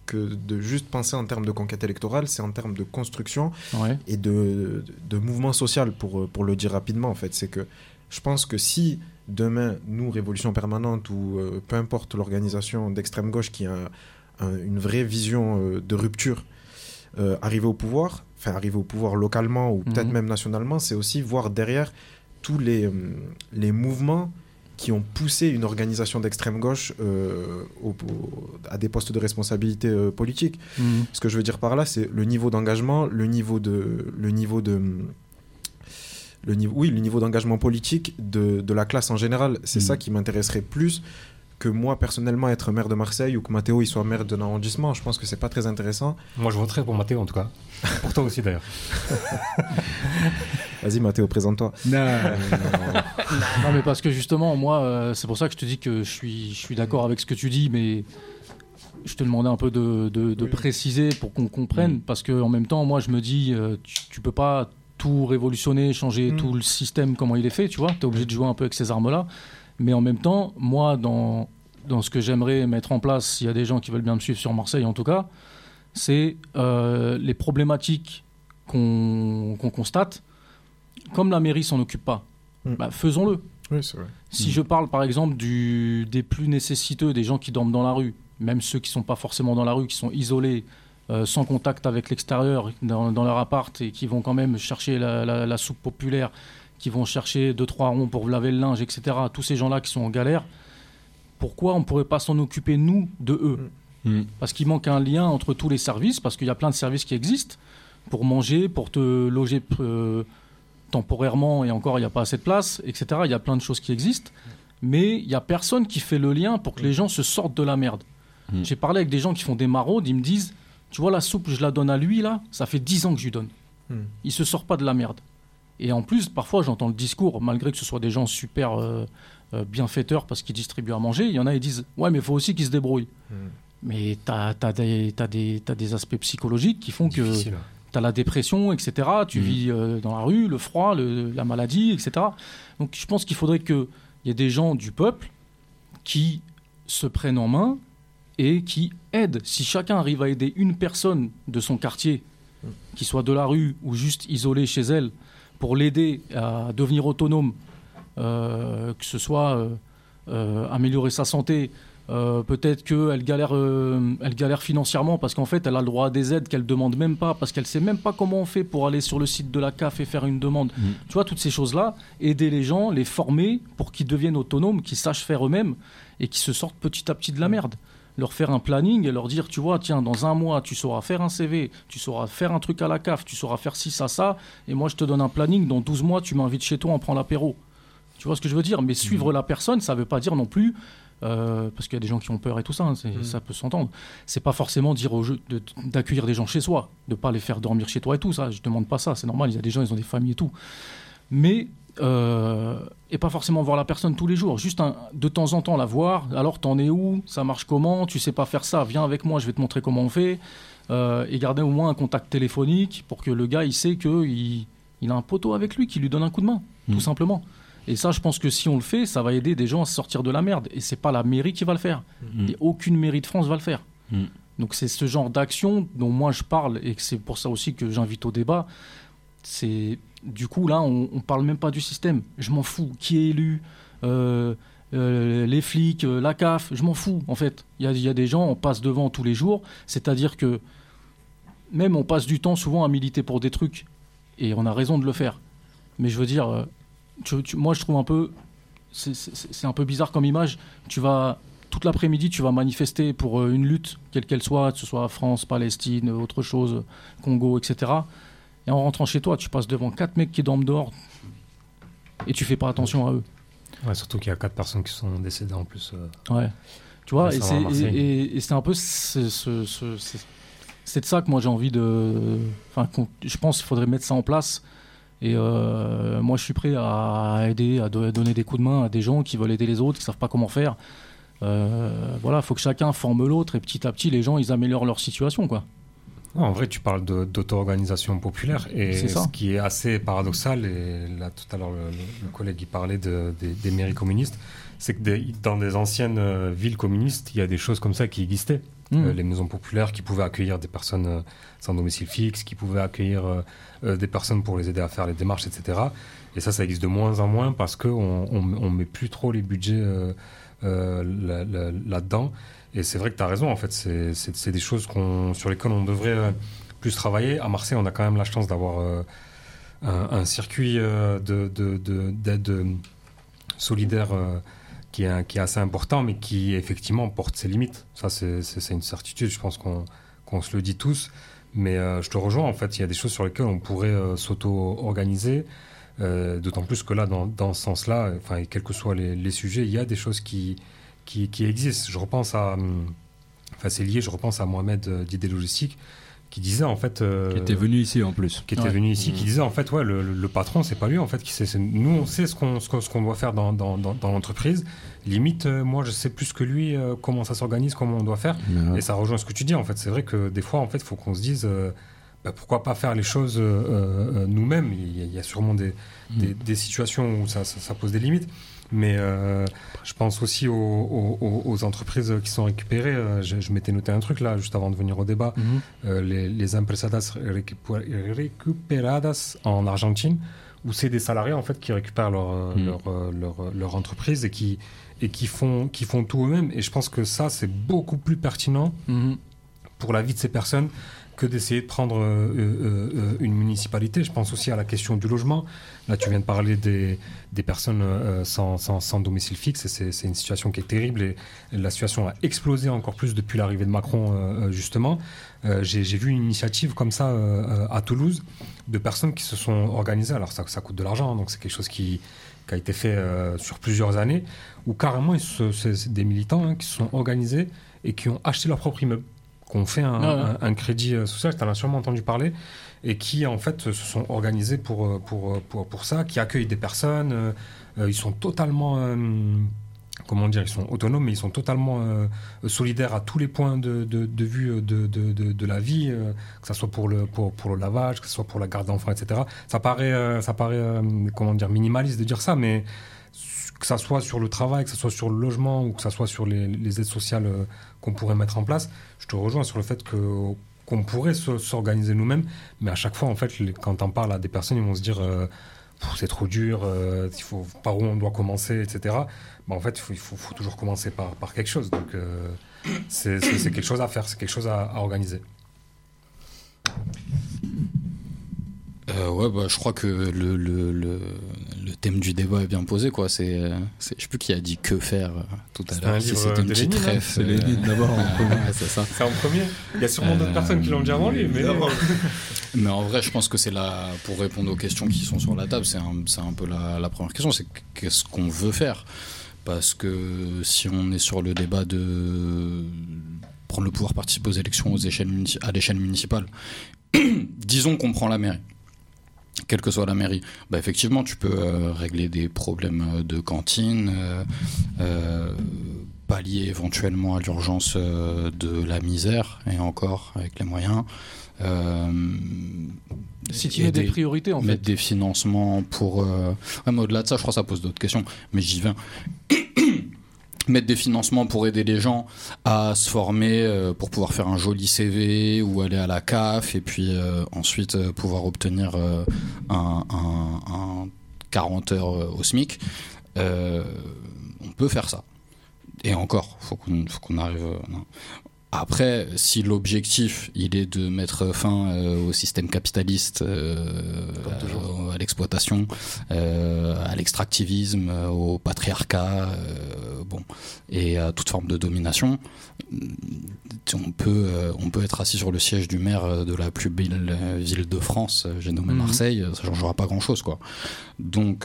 Speaker 7: que de juste penser en termes de conquête électorale, c'est en termes de construction
Speaker 3: Ouais.
Speaker 7: et de, de mouvement social, pour, pour le dire rapidement, en fait. C'est que je pense que si demain, nous, Révolution Permanente, ou euh, peu importe l'organisation d'extrême gauche qui a un, un, une vraie vision euh, de rupture, euh, arriver au pouvoir, enfin arriver au pouvoir localement ou peut-être
Speaker 3: Mhm.
Speaker 7: même nationalement, c'est aussi voir derrière tous les, euh, les mouvements qui ont poussé une organisation d'extrême gauche euh, au, au, à des postes de responsabilité euh, politique.
Speaker 3: Mhm.
Speaker 7: Ce que je veux dire par là, c'est le niveau d'engagement, le niveau de, le niveau de, le niveau, oui, le niveau d'engagement politique de, de la classe en général. C'est
Speaker 6: Mhm.
Speaker 7: ça qui m'intéresserait plus que moi personnellement être maire de Marseille ou que Mathéo il soit maire d'un arrondissement. Je pense que c'est pas très intéressant.
Speaker 4: Moi, je voterai pour Mathéo en tout cas. Pour toi aussi d'ailleurs.
Speaker 7: Vas-y Mathéo, présente-toi.
Speaker 6: Non.
Speaker 3: Non, mais parce que justement, moi, euh, c'est pour ça que je te dis que je suis, je suis d'accord avec ce que tu dis, mais je te demandais un peu de, de, de
Speaker 7: Oui.
Speaker 3: préciser pour qu'on comprenne,
Speaker 6: Mm.
Speaker 3: parce qu'en même temps, moi, je me dis, euh, tu, tu peux pas tout révolutionner, changer
Speaker 7: Mm.
Speaker 3: tout le système, comment il est fait, tu vois, tu es obligé de jouer un peu avec ces armes-là, mais en même temps, moi, dans, dans ce que j'aimerais mettre en place, s'il y a des gens qui veulent bien me suivre sur Marseille, en tout cas, c'est euh, les problématiques qu'on qu'on constate, comme la mairie s'en occupe pas,
Speaker 7: Mm.
Speaker 3: bah, faisons-le.
Speaker 7: Oui, c'est vrai.
Speaker 3: Si
Speaker 6: Mm.
Speaker 3: je parle par exemple du, des plus nécessiteux, des gens qui dorment dans la rue, même ceux qui ne sont pas forcément dans la rue, qui sont isolés, euh, sans contact avec l'extérieur, dans, dans leur appart, et qui vont quand même chercher la, la- la soupe populaire, qui vont chercher deux trois ronds pour laver le linge, et cetera. Tous ces gens-là qui sont en galère, pourquoi on ne pourrait pas s'en occuper, nous, de eux ?
Speaker 6: Mm.
Speaker 3: Parce qu'il manque un lien entre tous les services, parce qu'il y a plein de services qui existent, pour manger, pour te loger euh, temporairement, et encore, il n'y a pas assez de place, et cetera. Il y a plein de choses qui existent, mais il n'y a personne qui fait le lien pour que les gens se sortent de la merde.
Speaker 6: Mm.
Speaker 3: J'ai parlé avec des gens qui font des maraudes, ils me disent, tu vois, la soupe, je la donne à lui, là, ça fait dix ans que je lui donne.
Speaker 7: Mm.
Speaker 3: Il se sort pas de la merde. Et en plus, parfois, j'entends le discours, malgré que ce soit des gens super euh, euh, bienfaiteurs parce qu'ils distribuent à manger, il y en a qui disent, ouais, mais il faut aussi qu'ils se débrouillent.
Speaker 7: Mm.
Speaker 3: Mais tu as, des, t'as des, t'as des aspects psychologiques qui font que
Speaker 4: Difficile.
Speaker 3: tu as la dépression, et cetera. Tu
Speaker 6: Mhm.
Speaker 3: vis euh, dans la rue, le froid, le- la maladie, et cetera. Donc je pense qu'il faudrait qu'il y ait des gens du peuple qui se prennent en main et qui aident. Si chacun arrive à aider une personne de son quartier, qui soit de la rue ou juste isolée chez elle, pour l'aider à devenir autonome, euh, que ce soit euh, euh, améliorer sa santé, euh, peut-être qu'elle galère, euh, elle galère financièrement parce qu'en fait elle a le droit à des aides qu'elle demande même pas, parce qu'elle sait même pas comment on fait pour aller sur le site de la C A F et faire une demande.
Speaker 6: Mm.
Speaker 3: Tu vois, toutes ces choses-là, aider les gens, les former pour qu'ils deviennent autonomes, qu'ils sachent faire eux-mêmes et qu'ils se sortent petit à petit de la merde. Leur faire un planning et leur dire, tu vois, tiens, dans un mois, tu sauras faire un C V, tu sauras faire un truc à la C A F, tu sauras faire ci, ça, ça, et moi je te donne un planning, dans douze mois, tu m'invites chez toi, on prend l'apéro. Tu vois ce que je veux dire ? Mais suivre la personne, ça veut pas dire non plus, euh, parce qu'il y a des gens qui ont peur et tout ça, hein, c'est-
Speaker 7: Mhm.
Speaker 3: ça peut s'entendre. C'est pas forcément dire aux jeux de- d'accueillir des gens chez soi, de pas les faire dormir chez toi et tout ça. Je demande pas ça, c'est normal. Il y a des gens, ils ont des familles et tout. Mais euh, et pas forcément voir la personne tous les jours, juste un- de temps en temps la voir. Alors t'en es où ? Ça marche comment ? Tu sais pas faire ça ? Viens avec moi, je vais te montrer comment on fait. Euh, et garder au moins un contact téléphonique pour que le gars il sait que il, il a un poteau avec lui qui lui donne un coup de main,
Speaker 6: Mhm.
Speaker 3: tout simplement. Et ça, je pense que si on le fait, ça va aider des gens à sortir de la merde. Et c'est pas la mairie qui va le faire.
Speaker 6: Mm.
Speaker 3: Et aucune mairie de France va le faire.
Speaker 6: Mm.
Speaker 3: Donc c'est ce genre d'action dont moi je parle, et que c'est pour ça aussi que j'invite au débat. C'est du coup là, on, on parle même pas du système. Je m'en fous. Qui est élu, euh, euh, les flics, euh, la C A F, je m'en fous en fait. Il y a, il y a des gens, on passe devant tous les jours. C'est-à-dire que même on passe du temps souvent à militer pour des trucs, et on a raison de le faire. Mais je veux dire, euh, tu- tu- moi je trouve un peu, c'est- c'est c'est un peu bizarre comme image. Tu vas toute l'après-midi, tu vas manifester pour euh, une lutte, quelle qu'elle soit, que ce soit France, Palestine, autre chose, Congo, et cetera. Et en rentrant chez toi, tu passes devant quatre mecs qui dorment dehors et tu fais pas attention à eux.
Speaker 4: Ouais, surtout qu'il y a quatre personnes qui sont décédées en plus. euh.
Speaker 3: Ouais. Tu vois,
Speaker 4: Ouais,
Speaker 3: et
Speaker 4: ça va à
Speaker 3: c'est
Speaker 4: Marseille.
Speaker 3: et- et- et c'est un peu ce- ce- ce- c'est c'est de ça que moi j'ai envie de. Enfin, qu'on- je pense qu'il faudrait mettre ça en place. Et euh, moi, je suis prêt à aider, à, do- à donner des coups de main à des gens qui veulent aider les autres, qui savent pas comment faire. Euh, voilà, il faut que chacun forme l'autre et petit à petit, les gens, ils améliorent leur situation, quoi.
Speaker 4: Ouais, en vrai, tu parles de- d'auto-organisation populaire et
Speaker 3: C'est ça.
Speaker 4: ce qui est assez paradoxal, et là tout à l'heure le, le- le collègue il parlait de, des, des mairies communistes, c'est que des- dans des anciennes euh, villes communistes, il y a des choses comme ça qui existaient. mmh. euh, les maisons populaires qui pouvaient accueillir des personnes euh, sans domicile fixe, qui pouvaient accueillir euh, euh, des personnes pour les aider à faire les démarches, et cetera. Et ça, ça existe de moins en moins parce qu'on on met plus trop les budgets euh, euh, là, là, là-dedans. Et c'est vrai que tu as raison, en fait, c'est, c'est, c'est des choses qu'on, sur lesquelles on devrait euh, plus travailler. À Marseille, on a quand même la chance d'avoir euh, un, un circuit euh, de, de, de, d'aide solidaire euh, qui, est, qui est assez important, mais qui effectivement porte ses limites. Ça, c'est, c'est, c'est une certitude, je pense qu'on, qu'on se le dit tous. Mais euh, je te rejoins, en fait, il y a des choses sur lesquelles on pourrait euh, s'auto-organiser. Euh, d'autant plus que là, dans, dans ce sens-là, enfin, quels que soient les, les sujets, il y a des choses qui, qui, qui existent. Je repense à... Enfin, c'est lié, je repense à Mohamed euh, d'Idée Logistique, qui disait en fait... Euh,
Speaker 6: qui était venu ici en plus.
Speaker 4: Qui était
Speaker 6: ouais.
Speaker 4: venu ici, mmh. qui disait en fait, ouais, le, le patron, c'est pas lui, en fait. Qui sait, c'est, nous, on sait ce qu'on, ce qu'on, ce qu'on doit faire dans, dans, dans, dans l'entreprise. Limite, euh, moi, je sais plus que lui euh, comment ça s'organise, comment on doit faire. Mmh. Et ça rejoint ce que tu dis, en fait. C'est vrai que des fois, en fait, il faut qu'on se dise... Euh, bah, pourquoi pas faire les choses euh, euh, nous-mêmes. Il y, a, il y a sûrement des, mmh. des, des situations où ça, ça, ça pose des limites. Mais euh, je pense aussi aux, aux, aux entreprises qui sont récupérées. Je, je m'étais noté un truc là, juste avant de venir au débat. Mmh. Euh, les, les empresadas recuperadas en Argentine, où c'est des salariés en fait qui récupèrent leur, mmh. leur, leur, leur entreprise et qui, et qui, font, qui font tout eux-mêmes. Et je pense que ça, c'est beaucoup plus pertinent mmh. pour la vie de ces personnes que d'essayer de prendre euh, euh, une municipalité. Je pense aussi à la question du logement. Là, tu viens de parler des, des personnes euh, sans, sans, sans domicile fixe. Et c'est, c'est une situation qui est terrible. Et la situation a explosé encore plus depuis l'arrivée de Macron, euh, justement. Euh, j'ai, j'ai vu une initiative comme ça euh, à Toulouse de personnes qui se sont organisées. Alors, ça, ça coûte de l'argent, donc c'est quelque chose qui, qui a été fait euh, sur plusieurs années, où carrément, ils se, c'est, c'est des militants hein, qui se sont organisés et qui ont acheté leur propre immeuble, qu'on fait un, ah ouais. un, un crédit social, tu en as sûrement entendu parler, et qui en fait se sont organisés pour, pour, pour, pour ça, qui accueillent des personnes, euh, ils sont totalement, euh, comment dire, ils sont autonomes, mais ils sont totalement euh, solidaires à tous les points de, de, de vue de, de, de, de la vie, euh, que ce soit pour le, pour, pour le lavage, que ce soit pour la garde d'enfants, et cetera. Ça paraît, euh, ça paraît euh, comment dire, minimaliste de dire ça, mais que ça soit sur le travail, que ce soit sur le logement ou que ça soit sur les, les aides sociales euh, qu'on pourrait mettre en place, je te rejoins sur le fait que, qu'on pourrait se, s'organiser nous-mêmes, mais à chaque fois, en fait, les, quand on parle à des personnes, ils vont se dire euh, c'est trop dur, euh, il faut, par où on doit commencer, et cetera. Ben, en fait, il faut, il faut, faut toujours commencer par, par quelque chose. Donc, euh, c'est, c'est, c'est quelque chose à faire, c'est quelque chose à, à organiser.
Speaker 5: Euh, ouais, bah, je crois que le, le, le, le thème du débat est bien posé, quoi. C'est, c'est, je sais plus qui a dit que faire euh, tout à
Speaker 4: c'est
Speaker 5: l'heure.
Speaker 4: Si
Speaker 5: c'était une petite
Speaker 4: Lénine,
Speaker 5: ref.
Speaker 6: C'est Lénine d'abord. En premier.
Speaker 5: Ouais, c'est ça.
Speaker 4: C'est en premier. Il y a sûrement euh, d'autres personnes qui l'ont dit avant lui, mais.
Speaker 5: mais en vrai, je pense que c'est la, pour répondre aux questions qui sont sur la table, c'est un, c'est un peu la, la première question, c'est qu'est-ce qu'on veut faire. Parce que si on est sur le débat de prendre le pouvoir participer aux élections aux échelles, à l'échelle municipale, disons qu'on prend la mairie. Quelle que soit la mairie, bah effectivement, tu peux euh, régler des problèmes de cantine, euh, euh, pallier éventuellement à l'urgence euh, de la misère, et encore avec les moyens. Euh,
Speaker 3: si tu mets des priorités, en fait.
Speaker 5: Mettre des financements pour... Euh... Ouais, mais au-delà de ça, je crois que ça pose d'autres questions, mais j'y viens. Mettre des financements pour aider les gens à se former, euh, pour pouvoir faire un joli C V ou aller à la C A F et puis euh, ensuite euh, pouvoir obtenir euh, un, un, un quarante heures au SMIC. Euh, on peut faire ça. Et encore, faut qu'on, faut qu'on arrive... Euh, non. Après, si l'objectif, il est de mettre fin euh, au système capitaliste, euh, à, à l'exploitation, euh, à l'extractivisme, euh, au patriarcat, euh, bon, et à toute forme de domination, on peut, euh, on peut être assis sur le siège du maire de la plus belle ville de France, j'ai nommé mmh. Marseille, ça changera pas grand-chose, quoi. Donc...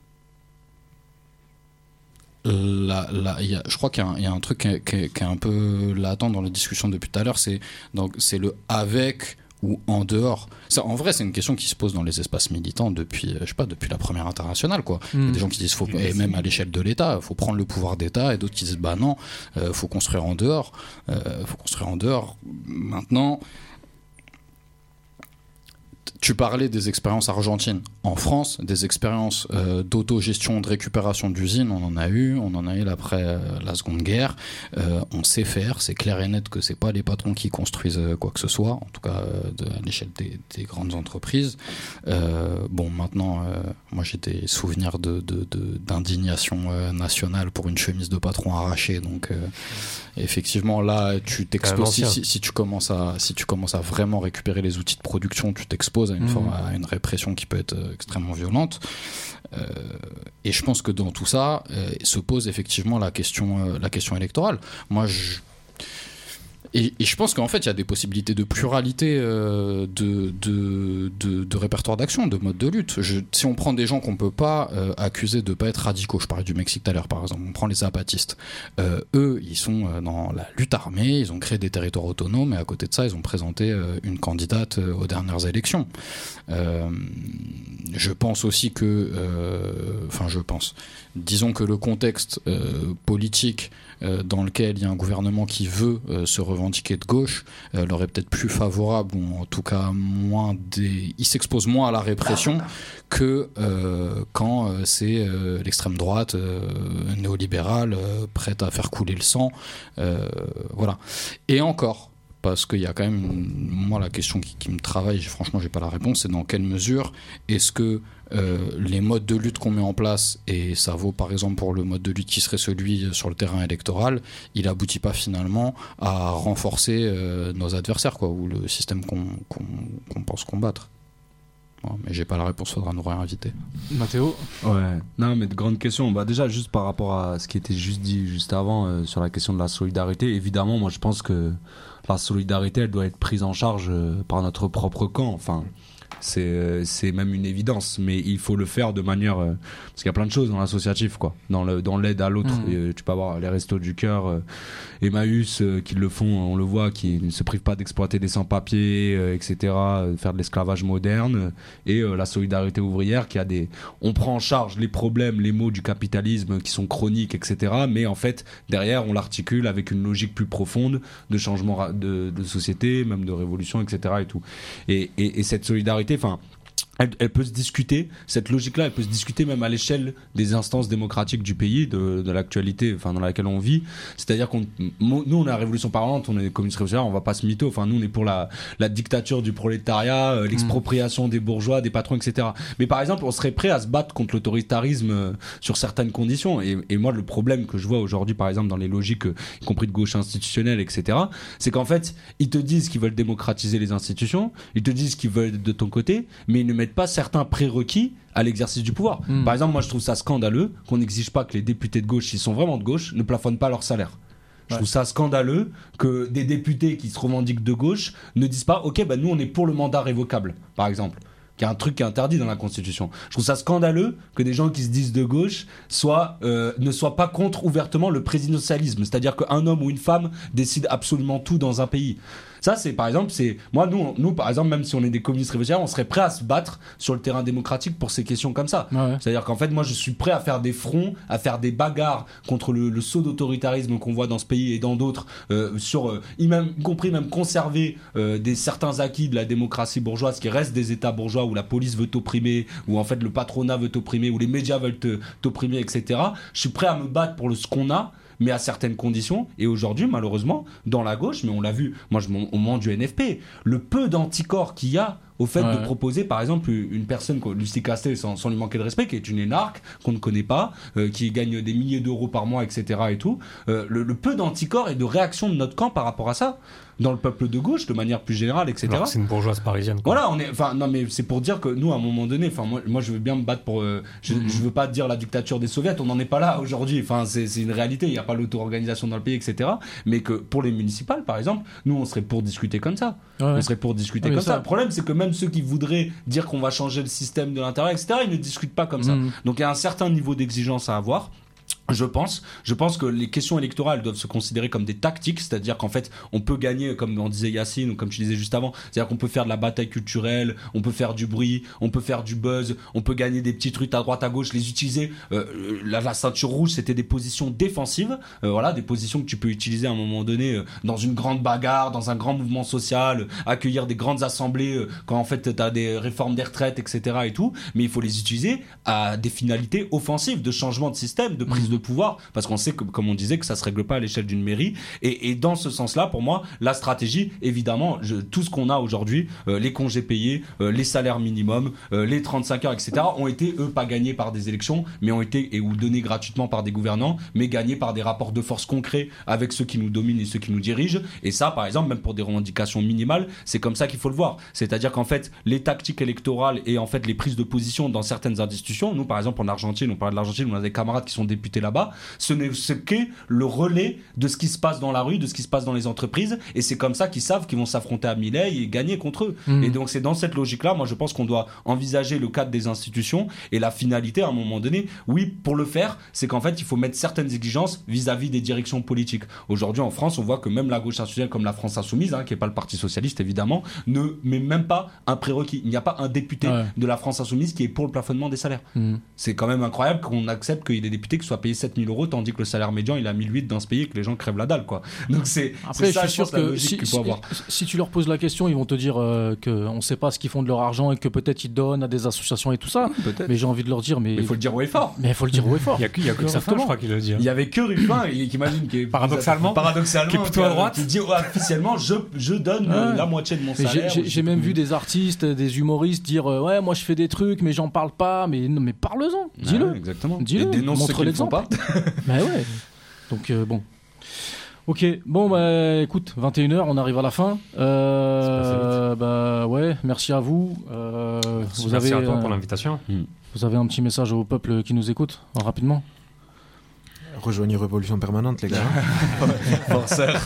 Speaker 5: Là, là, y a, je crois qu'il y a un, y a un truc qui est, qui, est, qui est un peu latent dans la discussion depuis tout à l'heure, c'est, donc, c'est le avec ou en dehors. Ça, en vrai, c'est une question qui se pose dans les espaces militants depuis, je sais pas, depuis la première internationale, quoi. Mmh. Il y a des gens qui disent, faut, et même à l'échelle de l'État, il faut prendre le pouvoir d'État, et d'autres qui disent, bah non, euh, faut construire en dehors, euh, faut construire en dehors. Maintenant, tu parlais des expériences argentines. en France, des expériences euh, d'autogestion, de récupération d'usines, on en a eu, on en a eu après euh, la Seconde Guerre. Euh, on sait faire, c'est clair et net que c'est pas les patrons qui construisent quoi que ce soit, en tout cas euh, de, à l'échelle des, des grandes entreprises. Euh, bon, maintenant, euh, moi j'ai des souvenirs de, de, de, d'indignation euh, nationale pour une chemise de patron arrachée, donc euh, effectivement là, tu t'exposes si, si, si tu commences à si tu commences à vraiment récupérer les outils de production, tu t'exposes à une, mmh. forme, à une répression qui peut être extrêmement violente. Euh, et je pense que dans tout ça euh, se pose effectivement la question, euh, la question électorale. Moi, je Et, et je pense qu'en fait, il y a des possibilités de pluralité euh, de, de, de, de répertoire d'action, de mode de lutte. Je, si on prend des gens qu'on ne peut pas euh, accuser de ne pas être radicaux, je parlais du Mexique tout à l'heure par exemple, on prend les zapatistes. Euh, eux, ils sont dans la lutte armée, ils ont créé des territoires autonomes et à côté de ça, ils ont présenté euh, une candidate euh, aux dernières élections. Euh, je pense aussi que... Enfin, euh, je pense... Disons que le contexte euh, politique euh, dans lequel il y a un gouvernement qui veut euh, se revendiquer de gauche euh, leur est peut-être plus favorable, ou en tout cas moins des... il s'expose moins à la répression que euh, quand euh, c'est euh, l'extrême droite euh, néolibérale euh, prête à faire couler le sang. Euh, voilà. Et encore, parce qu'il y a quand même, moi la question qui, qui me travaille, franchement j'ai pas la réponse, c'est dans quelle mesure est-ce que euh, les modes de lutte qu'on met en place, et ça vaut par exemple pour le mode de lutte qui serait celui sur le terrain électoral, il aboutit pas finalement à renforcer euh, nos adversaires, quoi, ou le système qu'on, qu'on, qu'on pense combattre. Ouais, mais j'ai pas la réponse, faudra nous réinviter.
Speaker 3: Mathéo ?
Speaker 6: Ouais, non mais de grandes questions. Bah déjà juste par rapport à ce qui était juste dit juste avant euh, sur la question de la solidarité, évidemment moi je pense que la solidarité elle doit être prise en charge euh, par notre propre camp, enfin c'est, euh, c'est même une évidence, mais il faut le faire de manière euh, parce qu'il y a plein de choses dans l'associatif, quoi, dans, le, dans l'aide à l'autre. Mmh. Et, euh, tu peux avoir les restos du cœur, euh, Emmaüs euh, qui le font, on le voit, qui ne se privent pas d'exploiter des sans-papiers, euh, et cetera, euh, faire de l'esclavage moderne, euh, et euh, la solidarité ouvrière qui a des... On prend en charge les problèmes, les maux du capitalisme qui sont chroniques, et cetera, mais en fait, derrière, on l'articule avec une logique plus profonde de changement de, de société, même de révolution, et cetera et tout. Et, et, et cette solidarité, enfin... Elle, elle peut se discuter, cette logique-là, elle peut se discuter même à l'échelle des instances démocratiques du pays, de, de l'actualité, enfin dans laquelle on vit. C'est-à-dire qu'on, nous, on est la révolution parlante, on est des communistes révolutionnaires, on va pas se mytho. Enfin, nous, on est pour la, la dictature du prolétariat, euh, l'expropriation mmh. des bourgeois, des patrons, et cetera. Mais par exemple, on serait prêt à se battre contre l'autoritarisme euh, sur certaines conditions. Et, et moi, le problème que je vois aujourd'hui, par exemple, dans les logiques, euh, y compris de gauche institutionnelle, et cetera, c'est qu'en fait, ils te disent qu'ils veulent démocratiser les institutions, ils te disent qu'ils veulent être de ton côté, mais ils ne mettent pas certains prérequis à l'exercice du pouvoir. Mmh. Par exemple, moi je trouve ça scandaleux qu'on n'exige pas que les députés de gauche, s'ils sont vraiment de gauche, ne plafonnent pas leur salaire. Je ouais. trouve ça scandaleux que des députés qui se revendiquent de gauche ne disent pas « Ok, bah nous on est pour le mandat révocable », par exemple. Qui est un truc qui est interdit dans la Constitution. Je trouve ça scandaleux que des gens qui se disent de gauche soient, euh, ne soient pas contre ouvertement le présidentialisme. C'est-à-dire qu'un homme ou une femme décide absolument tout dans un pays. Ça, c'est par exemple, c'est moi, nous, nous, par exemple, même si on est des communistes révolutionnaires, on serait prêt à se battre sur le terrain démocratique pour ces questions comme ça. Ouais. C'est-à-dire qu'en fait, moi, je suis prêt à faire des fronts, à faire des bagarres contre le, le saut d'autoritarisme qu'on voit dans ce pays et dans d'autres, euh, sur, euh, y, même, y compris même conserver euh, des certains acquis de la démocratie bourgeoise qui restent des États bourgeois où la police veut t'opprimer, où en fait le patronat veut t'opprimer, où les médias veulent te, t'opprimer, et cetera. Je suis prêt à me battre pour le, ce qu'on a, mais à certaines conditions. Et aujourd'hui, malheureusement, dans la gauche, mais on l'a vu, moi, je, au moment du N F P, le peu d'anticorps qu'il y a au fait ouais. de proposer, par exemple, une personne, Lucie Castel, sans, sans lui manquer de respect, qui est une énarque, qu'on ne connaît pas, euh, qui gagne des milliers d'euros par mois, et cetera et tout, euh, le, le peu d'anticorps et de réaction de notre camp par rapport à ça, dans le peuple de gauche, de manière plus générale, et cetera.
Speaker 4: Alors c'est une bourgeoise parisienne, quoi.
Speaker 6: Voilà, on est, enfin, non, mais c'est pour dire que nous, à un moment donné, enfin, moi, moi, je veux bien me battre pour, euh, je, mmh. je veux pas dire la dictature des soviets, on n'en est pas là aujourd'hui, enfin, c'est, c'est une réalité, il n'y a pas l'auto-organisation dans le pays, et cetera. Mais que pour les municipales, par exemple, nous, on serait pour discuter comme ça. Ouais. On serait pour discuter ah, comme ça. ça. Le problème, c'est que même ceux qui voudraient dire qu'on va changer le système de l'intérieur, et cetera, ils ne discutent pas comme ça. Mmh. Donc, il y a un certain niveau d'exigence à avoir. Je pense, je pense que les questions électorales doivent se considérer comme des tactiques, c'est-à-dire qu'en fait, on peut gagner, comme on disait Yacine ou comme tu disais juste avant, c'est-à-dire qu'on peut faire de la bataille culturelle, on peut faire du bruit, on peut faire du buzz, on peut gagner des petits trucs à droite à gauche, les utiliser. Euh, la, la ceinture rouge, c'était des positions défensives, euh, voilà, des positions que tu peux utiliser à un moment donné euh, dans une grande bagarre, dans un grand mouvement social, euh, accueillir des grandes assemblées euh, quand en fait t'as des réformes des retraites, et cetera et tout. Mais il faut les utiliser à des finalités offensives, de changement de système, de prise de de pouvoir, parce qu'on sait que, comme on disait, que ça se règle pas à l'échelle d'une mairie, et, et dans ce sens-là, pour moi, la stratégie, évidemment, je, tout ce qu'on a aujourd'hui, euh, les congés payés, euh, les salaires minimums, euh, les trente-cinq heures, et cetera, ont été, eux, pas gagnés par des élections, mais ont été, et ou donnés gratuitement par des gouvernants, mais gagnés par des rapports de force concrets avec ceux qui nous dominent et ceux qui nous dirigent, et ça, par exemple, même pour des revendications minimales, c'est comme ça qu'il faut le voir. C'est-à-dire qu'en fait, les tactiques électorales et en fait les prises de position dans certaines institutions, nous, par exemple, en Argentine, on parle de l'Argentine, on a des camarades qui sont députés là-bas, ce n'est ce qu'est le relais de ce qui se passe dans la rue, de ce qui se passe dans les entreprises, et c'est comme ça qu'ils savent qu'ils vont s'affronter à Milei et gagner contre eux. Mmh. Et donc c'est dans cette logique-là, moi je pense qu'on doit envisager le cadre des institutions et la finalité à un moment donné. Oui, pour le faire, c'est qu'en fait il faut mettre certaines exigences vis-à-vis des directions politiques. Aujourd'hui en France, on voit que même la gauche institutionnelle comme la France Insoumise, hein, qui n'est pas le Parti Socialiste évidemment, ne met même pas un prérequis. Il n'y a pas un député ouais. de la France Insoumise qui est pour le plafonnement des salaires. Mmh. C'est quand même incroyable qu'on accepte qu'il y ait des députés qui soient payés sept mille euros, tandis que le salaire médian il est à mille huit dans ce pays et que les gens crèvent la dalle, quoi. Donc c'est,
Speaker 3: après,
Speaker 6: c'est ça,
Speaker 3: je suis sûr que si,
Speaker 6: qu'il faut
Speaker 3: si,
Speaker 6: avoir.
Speaker 3: si tu leur poses la question, ils vont te dire euh, qu'on ne sait pas ce qu'ils font de leur argent et que peut-être ils donnent à des associations et tout ça.
Speaker 6: Peut-être.
Speaker 3: Mais j'ai envie de leur dire, mais
Speaker 6: il faut le dire haut et fort.
Speaker 3: Mais il faut le dire haut et fort.
Speaker 4: Il y a que, il y a que Ruffin, je crois qu'il le dit. Hein.
Speaker 6: Il y avait que Ruffin, qui imagine, qui est
Speaker 4: paradoxalement,
Speaker 6: paradoxalement,
Speaker 4: qui est plutôt à droite,
Speaker 6: qui dit oh, officiellement, je je donne ouais. la moitié de mon salaire.
Speaker 3: J'ai, j'ai, j'ai même vu des artistes, des humoristes dire euh, ouais, moi je fais des trucs, mais j'en parle pas. Mais non, mais parle-en, dis-le.
Speaker 6: Ouais, exactement.
Speaker 3: Dis-le.
Speaker 6: Et dénonce
Speaker 3: montre
Speaker 6: ceux qui
Speaker 3: l'exemple.
Speaker 6: Le font pas.
Speaker 3: Mais ouais. Donc euh, bon. Ok, bon bah écoute, vingt et une heures, on arrive à la fin. Euh, bah ouais, merci à vous. Euh,
Speaker 4: merci,
Speaker 3: vous
Speaker 4: merci
Speaker 3: avez,
Speaker 4: à toi
Speaker 3: euh,
Speaker 4: pour l'invitation.
Speaker 3: Vous avez un petit message au peuple qui nous écoute, rapidement.
Speaker 7: Rejoignez Révolution Permanente, les gars.
Speaker 6: Forceur.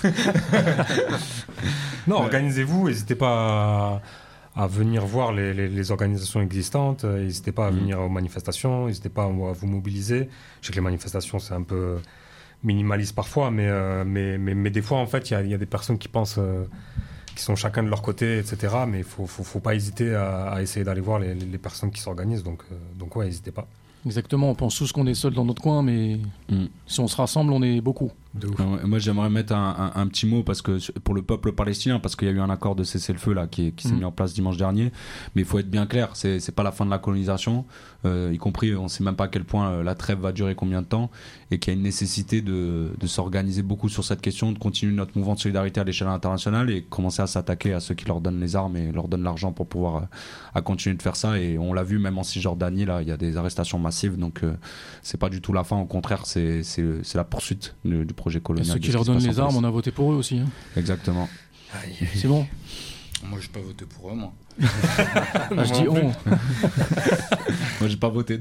Speaker 4: Non, organisez-vous, n'hésitez pas à, à venir voir les, les, les organisations existantes, n'hésitez pas à venir aux manifestations, n'hésitez pas à vous mobiliser. Je sais que les manifestations, c'est un peu minimaliste parfois, mais, euh, mais, mais, mais des fois, en fait, il y, y a des personnes qui pensent, euh, qui sont chacun de leur côté, et cetera. Mais il ne faut, faut, faut pas hésiter à, à essayer d'aller voir les, les personnes qui s'organisent. Donc, euh, donc ouais, n'hésitez pas.
Speaker 3: Exactement, on pense tous qu'on est seul dans notre coin, mais mm. si on se rassemble, on est beaucoup.
Speaker 6: De ouf. Euh, moi, j'aimerais mettre un, un, un petit mot parce que, pour le peuple palestinien, parce qu'il y a eu un accord de cessez-le-feu là, qui, qui s'est mm. mis en place dimanche dernier. Mais il faut être bien clair, c'est, c'est pas la fin de la colonisation, euh, y compris, on sait même pas à quel point euh, la trêve va durer combien de temps, et qu'il y a une nécessité de, de s'organiser beaucoup sur cette question, de continuer notre mouvement de solidarité à l'échelle internationale et commencer à s'attaquer à ceux qui leur donnent les armes et leur donnent l'argent pour pouvoir euh, à continuer de faire ça. Et on l'a vu même en Cisjordanie, là, il y a des arrestations massives, donc euh, c'est pas du tout la fin, au contraire, c'est, c'est, c'est la poursuite du, du projet colonial.
Speaker 3: Et ceux qui leur donnent les armes, on a voté pour eux aussi. Hein.
Speaker 6: Exactement.
Speaker 3: C'est bon.
Speaker 5: Moi, j'ai pas voté pour eux, moi.
Speaker 3: ah, je dis on.
Speaker 6: Moi, j'ai pas voté.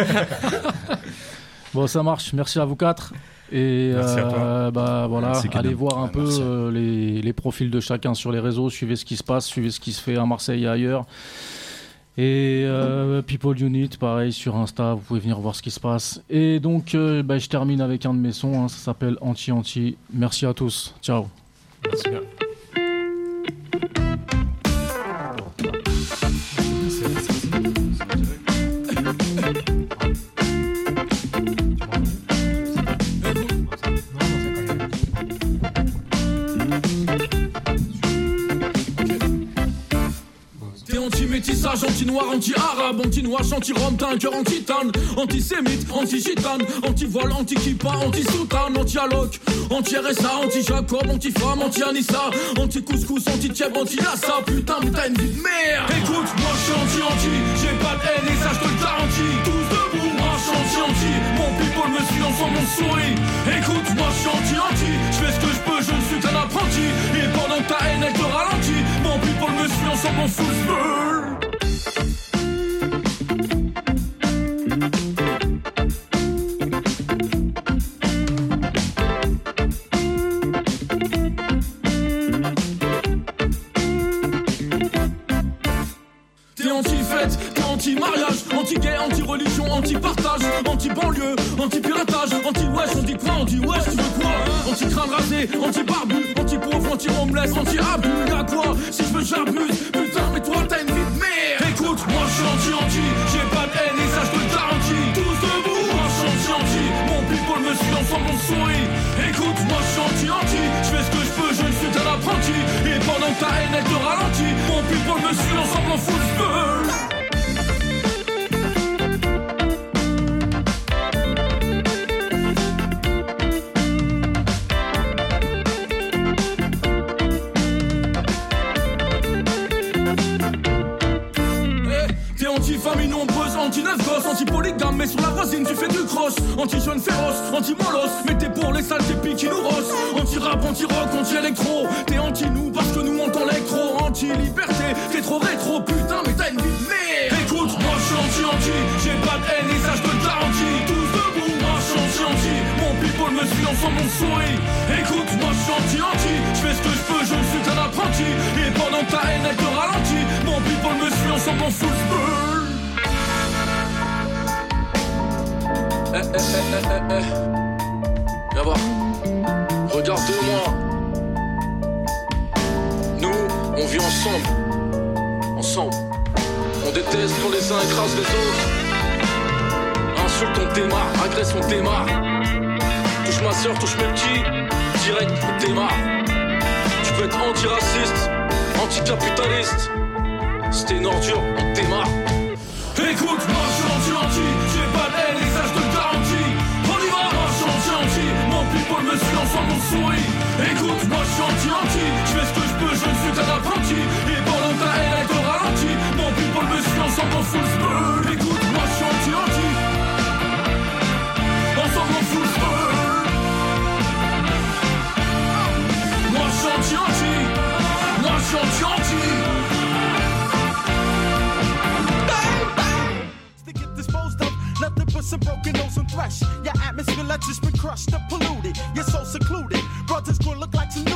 Speaker 3: Bon, ça marche. Merci à vous quatre. Et
Speaker 4: merci
Speaker 3: euh,
Speaker 4: à toi.
Speaker 3: Bah, voilà, allez voir un
Speaker 5: ouais,
Speaker 3: peu euh, les, les profils de chacun sur les réseaux. Suivez ce qui se passe, suivez ce qui se fait à Marseille et ailleurs. Et euh, People Unit, pareil, sur Insta, vous pouvez venir voir ce qui se passe. Et donc, euh, bah, je termine avec un de mes sons, hein, ça s'appelle Anti-Anti. Merci à tous. Ciao.
Speaker 4: Merci bien.
Speaker 10: Anti-métissage, anti-noir, anti-arabe, anti-noir, anti-rome, t'as un cœur anti-tane, anti-sémite, anti-gitane, anti-voile, anti-kippa, anti-soutane, anti-alloc, anti-R S A, anti-Jacob, anti-femme, anti-Anissa, anti-couscous, anti-tieb, anti-lassa, putain mais t'as une vie de merde. Écoute, moi je suis anti-anti, j'ai pas de haine et ça je te le garantis. Tous debout, moi je suis anti-anti, mon people me suit ensemble on sourit. Écoute, moi je suis anti-anti, je fais ce que je peux, je ne suis qu'un apprenti. Et pendant que ta haine elle te ralentit, mon people me suit ensemble on fout le feu. anti-mariage, anti-gay, anti-religion, anti-partage, anti-banlieue, anti-piratage, anti-wesh, on dit quoi, on dit wesh, tu veux quoi? Anti-crâne rasé, anti-barbu, anti-pauvre, anti-homeless, anti-abus, y'a quoi? Si je veux j'abuse, putain mais toi t'as une vie de merde. Écoute, moi je suis anti-anti, j'ai pas de haine et ça je te le garantis. Tous debout, moi je suis anti-anti, mon people me suit ensemble on sourit. Écoute, moi je suis anti-anti, je fais ce que je peux, je ne suis qu'un apprenti. Et pendant que ta haine elle te ralentit, mon people me suit ensemble on fout le feu. Anti-famille nombreuse, anti-neuf gosses, anti-polygame, mais sur la voisine tu fais du cross. Anti-jeune féroce, anti-molos, mais t'es pour les sales képis qui nous rossent. Anti-rap, anti-rock, anti-électro, t'es anti-nous parce que nous on t'électro. Anti-liberté, t'es trop rétro, putain mais t'as une vie de merde. Écoute, moi je suis anti-anti, j'ai pas de haine et ça je te le garantis. Tous debout, moi je suis anti-anti, mon people me suit ensemble on sourit. Écoute, moi je suis anti-anti, je fais ce que je peux, je ne suis qu'un apprenti. Et pendant que ta haine elle te ralentit, mon people me suit ensemble on fout le feu. Eh, eh, eh, eh, eh. Viens voir. Regarde-moi. Nous, on vit ensemble. Ensemble. On déteste quand les uns écrasent les autres. Insulte, on démarre. Agresse, on démarre. Touche ma soeur, touche mes petits. Direct, on démarre. Tu peux être antiraciste, anticapitaliste. Si t'es une ordure, on démarre. Écoute, moi je suis anti-anti, j'ai pas de haine et ça je te le garantis. On y va, moi je suis anti-anti, mon people me suit ensemble on sourit. Écoute, moi je suis anti-anti, je fais ce que je peux, je ne suis qu'un apprenti. Et pendant ta haine elle te ralentit, mon people me suit ensemble on fout le feu. Écoute, moi je suis anti-anti, ensemble on fout le feu. Moi je suis anti-anti, moi je suis anti-anti.
Speaker 11: Nothing but some broken nose and thresh. Your atmosphere, let just been crushed and polluted. You're so secluded. Brothers gonna look like some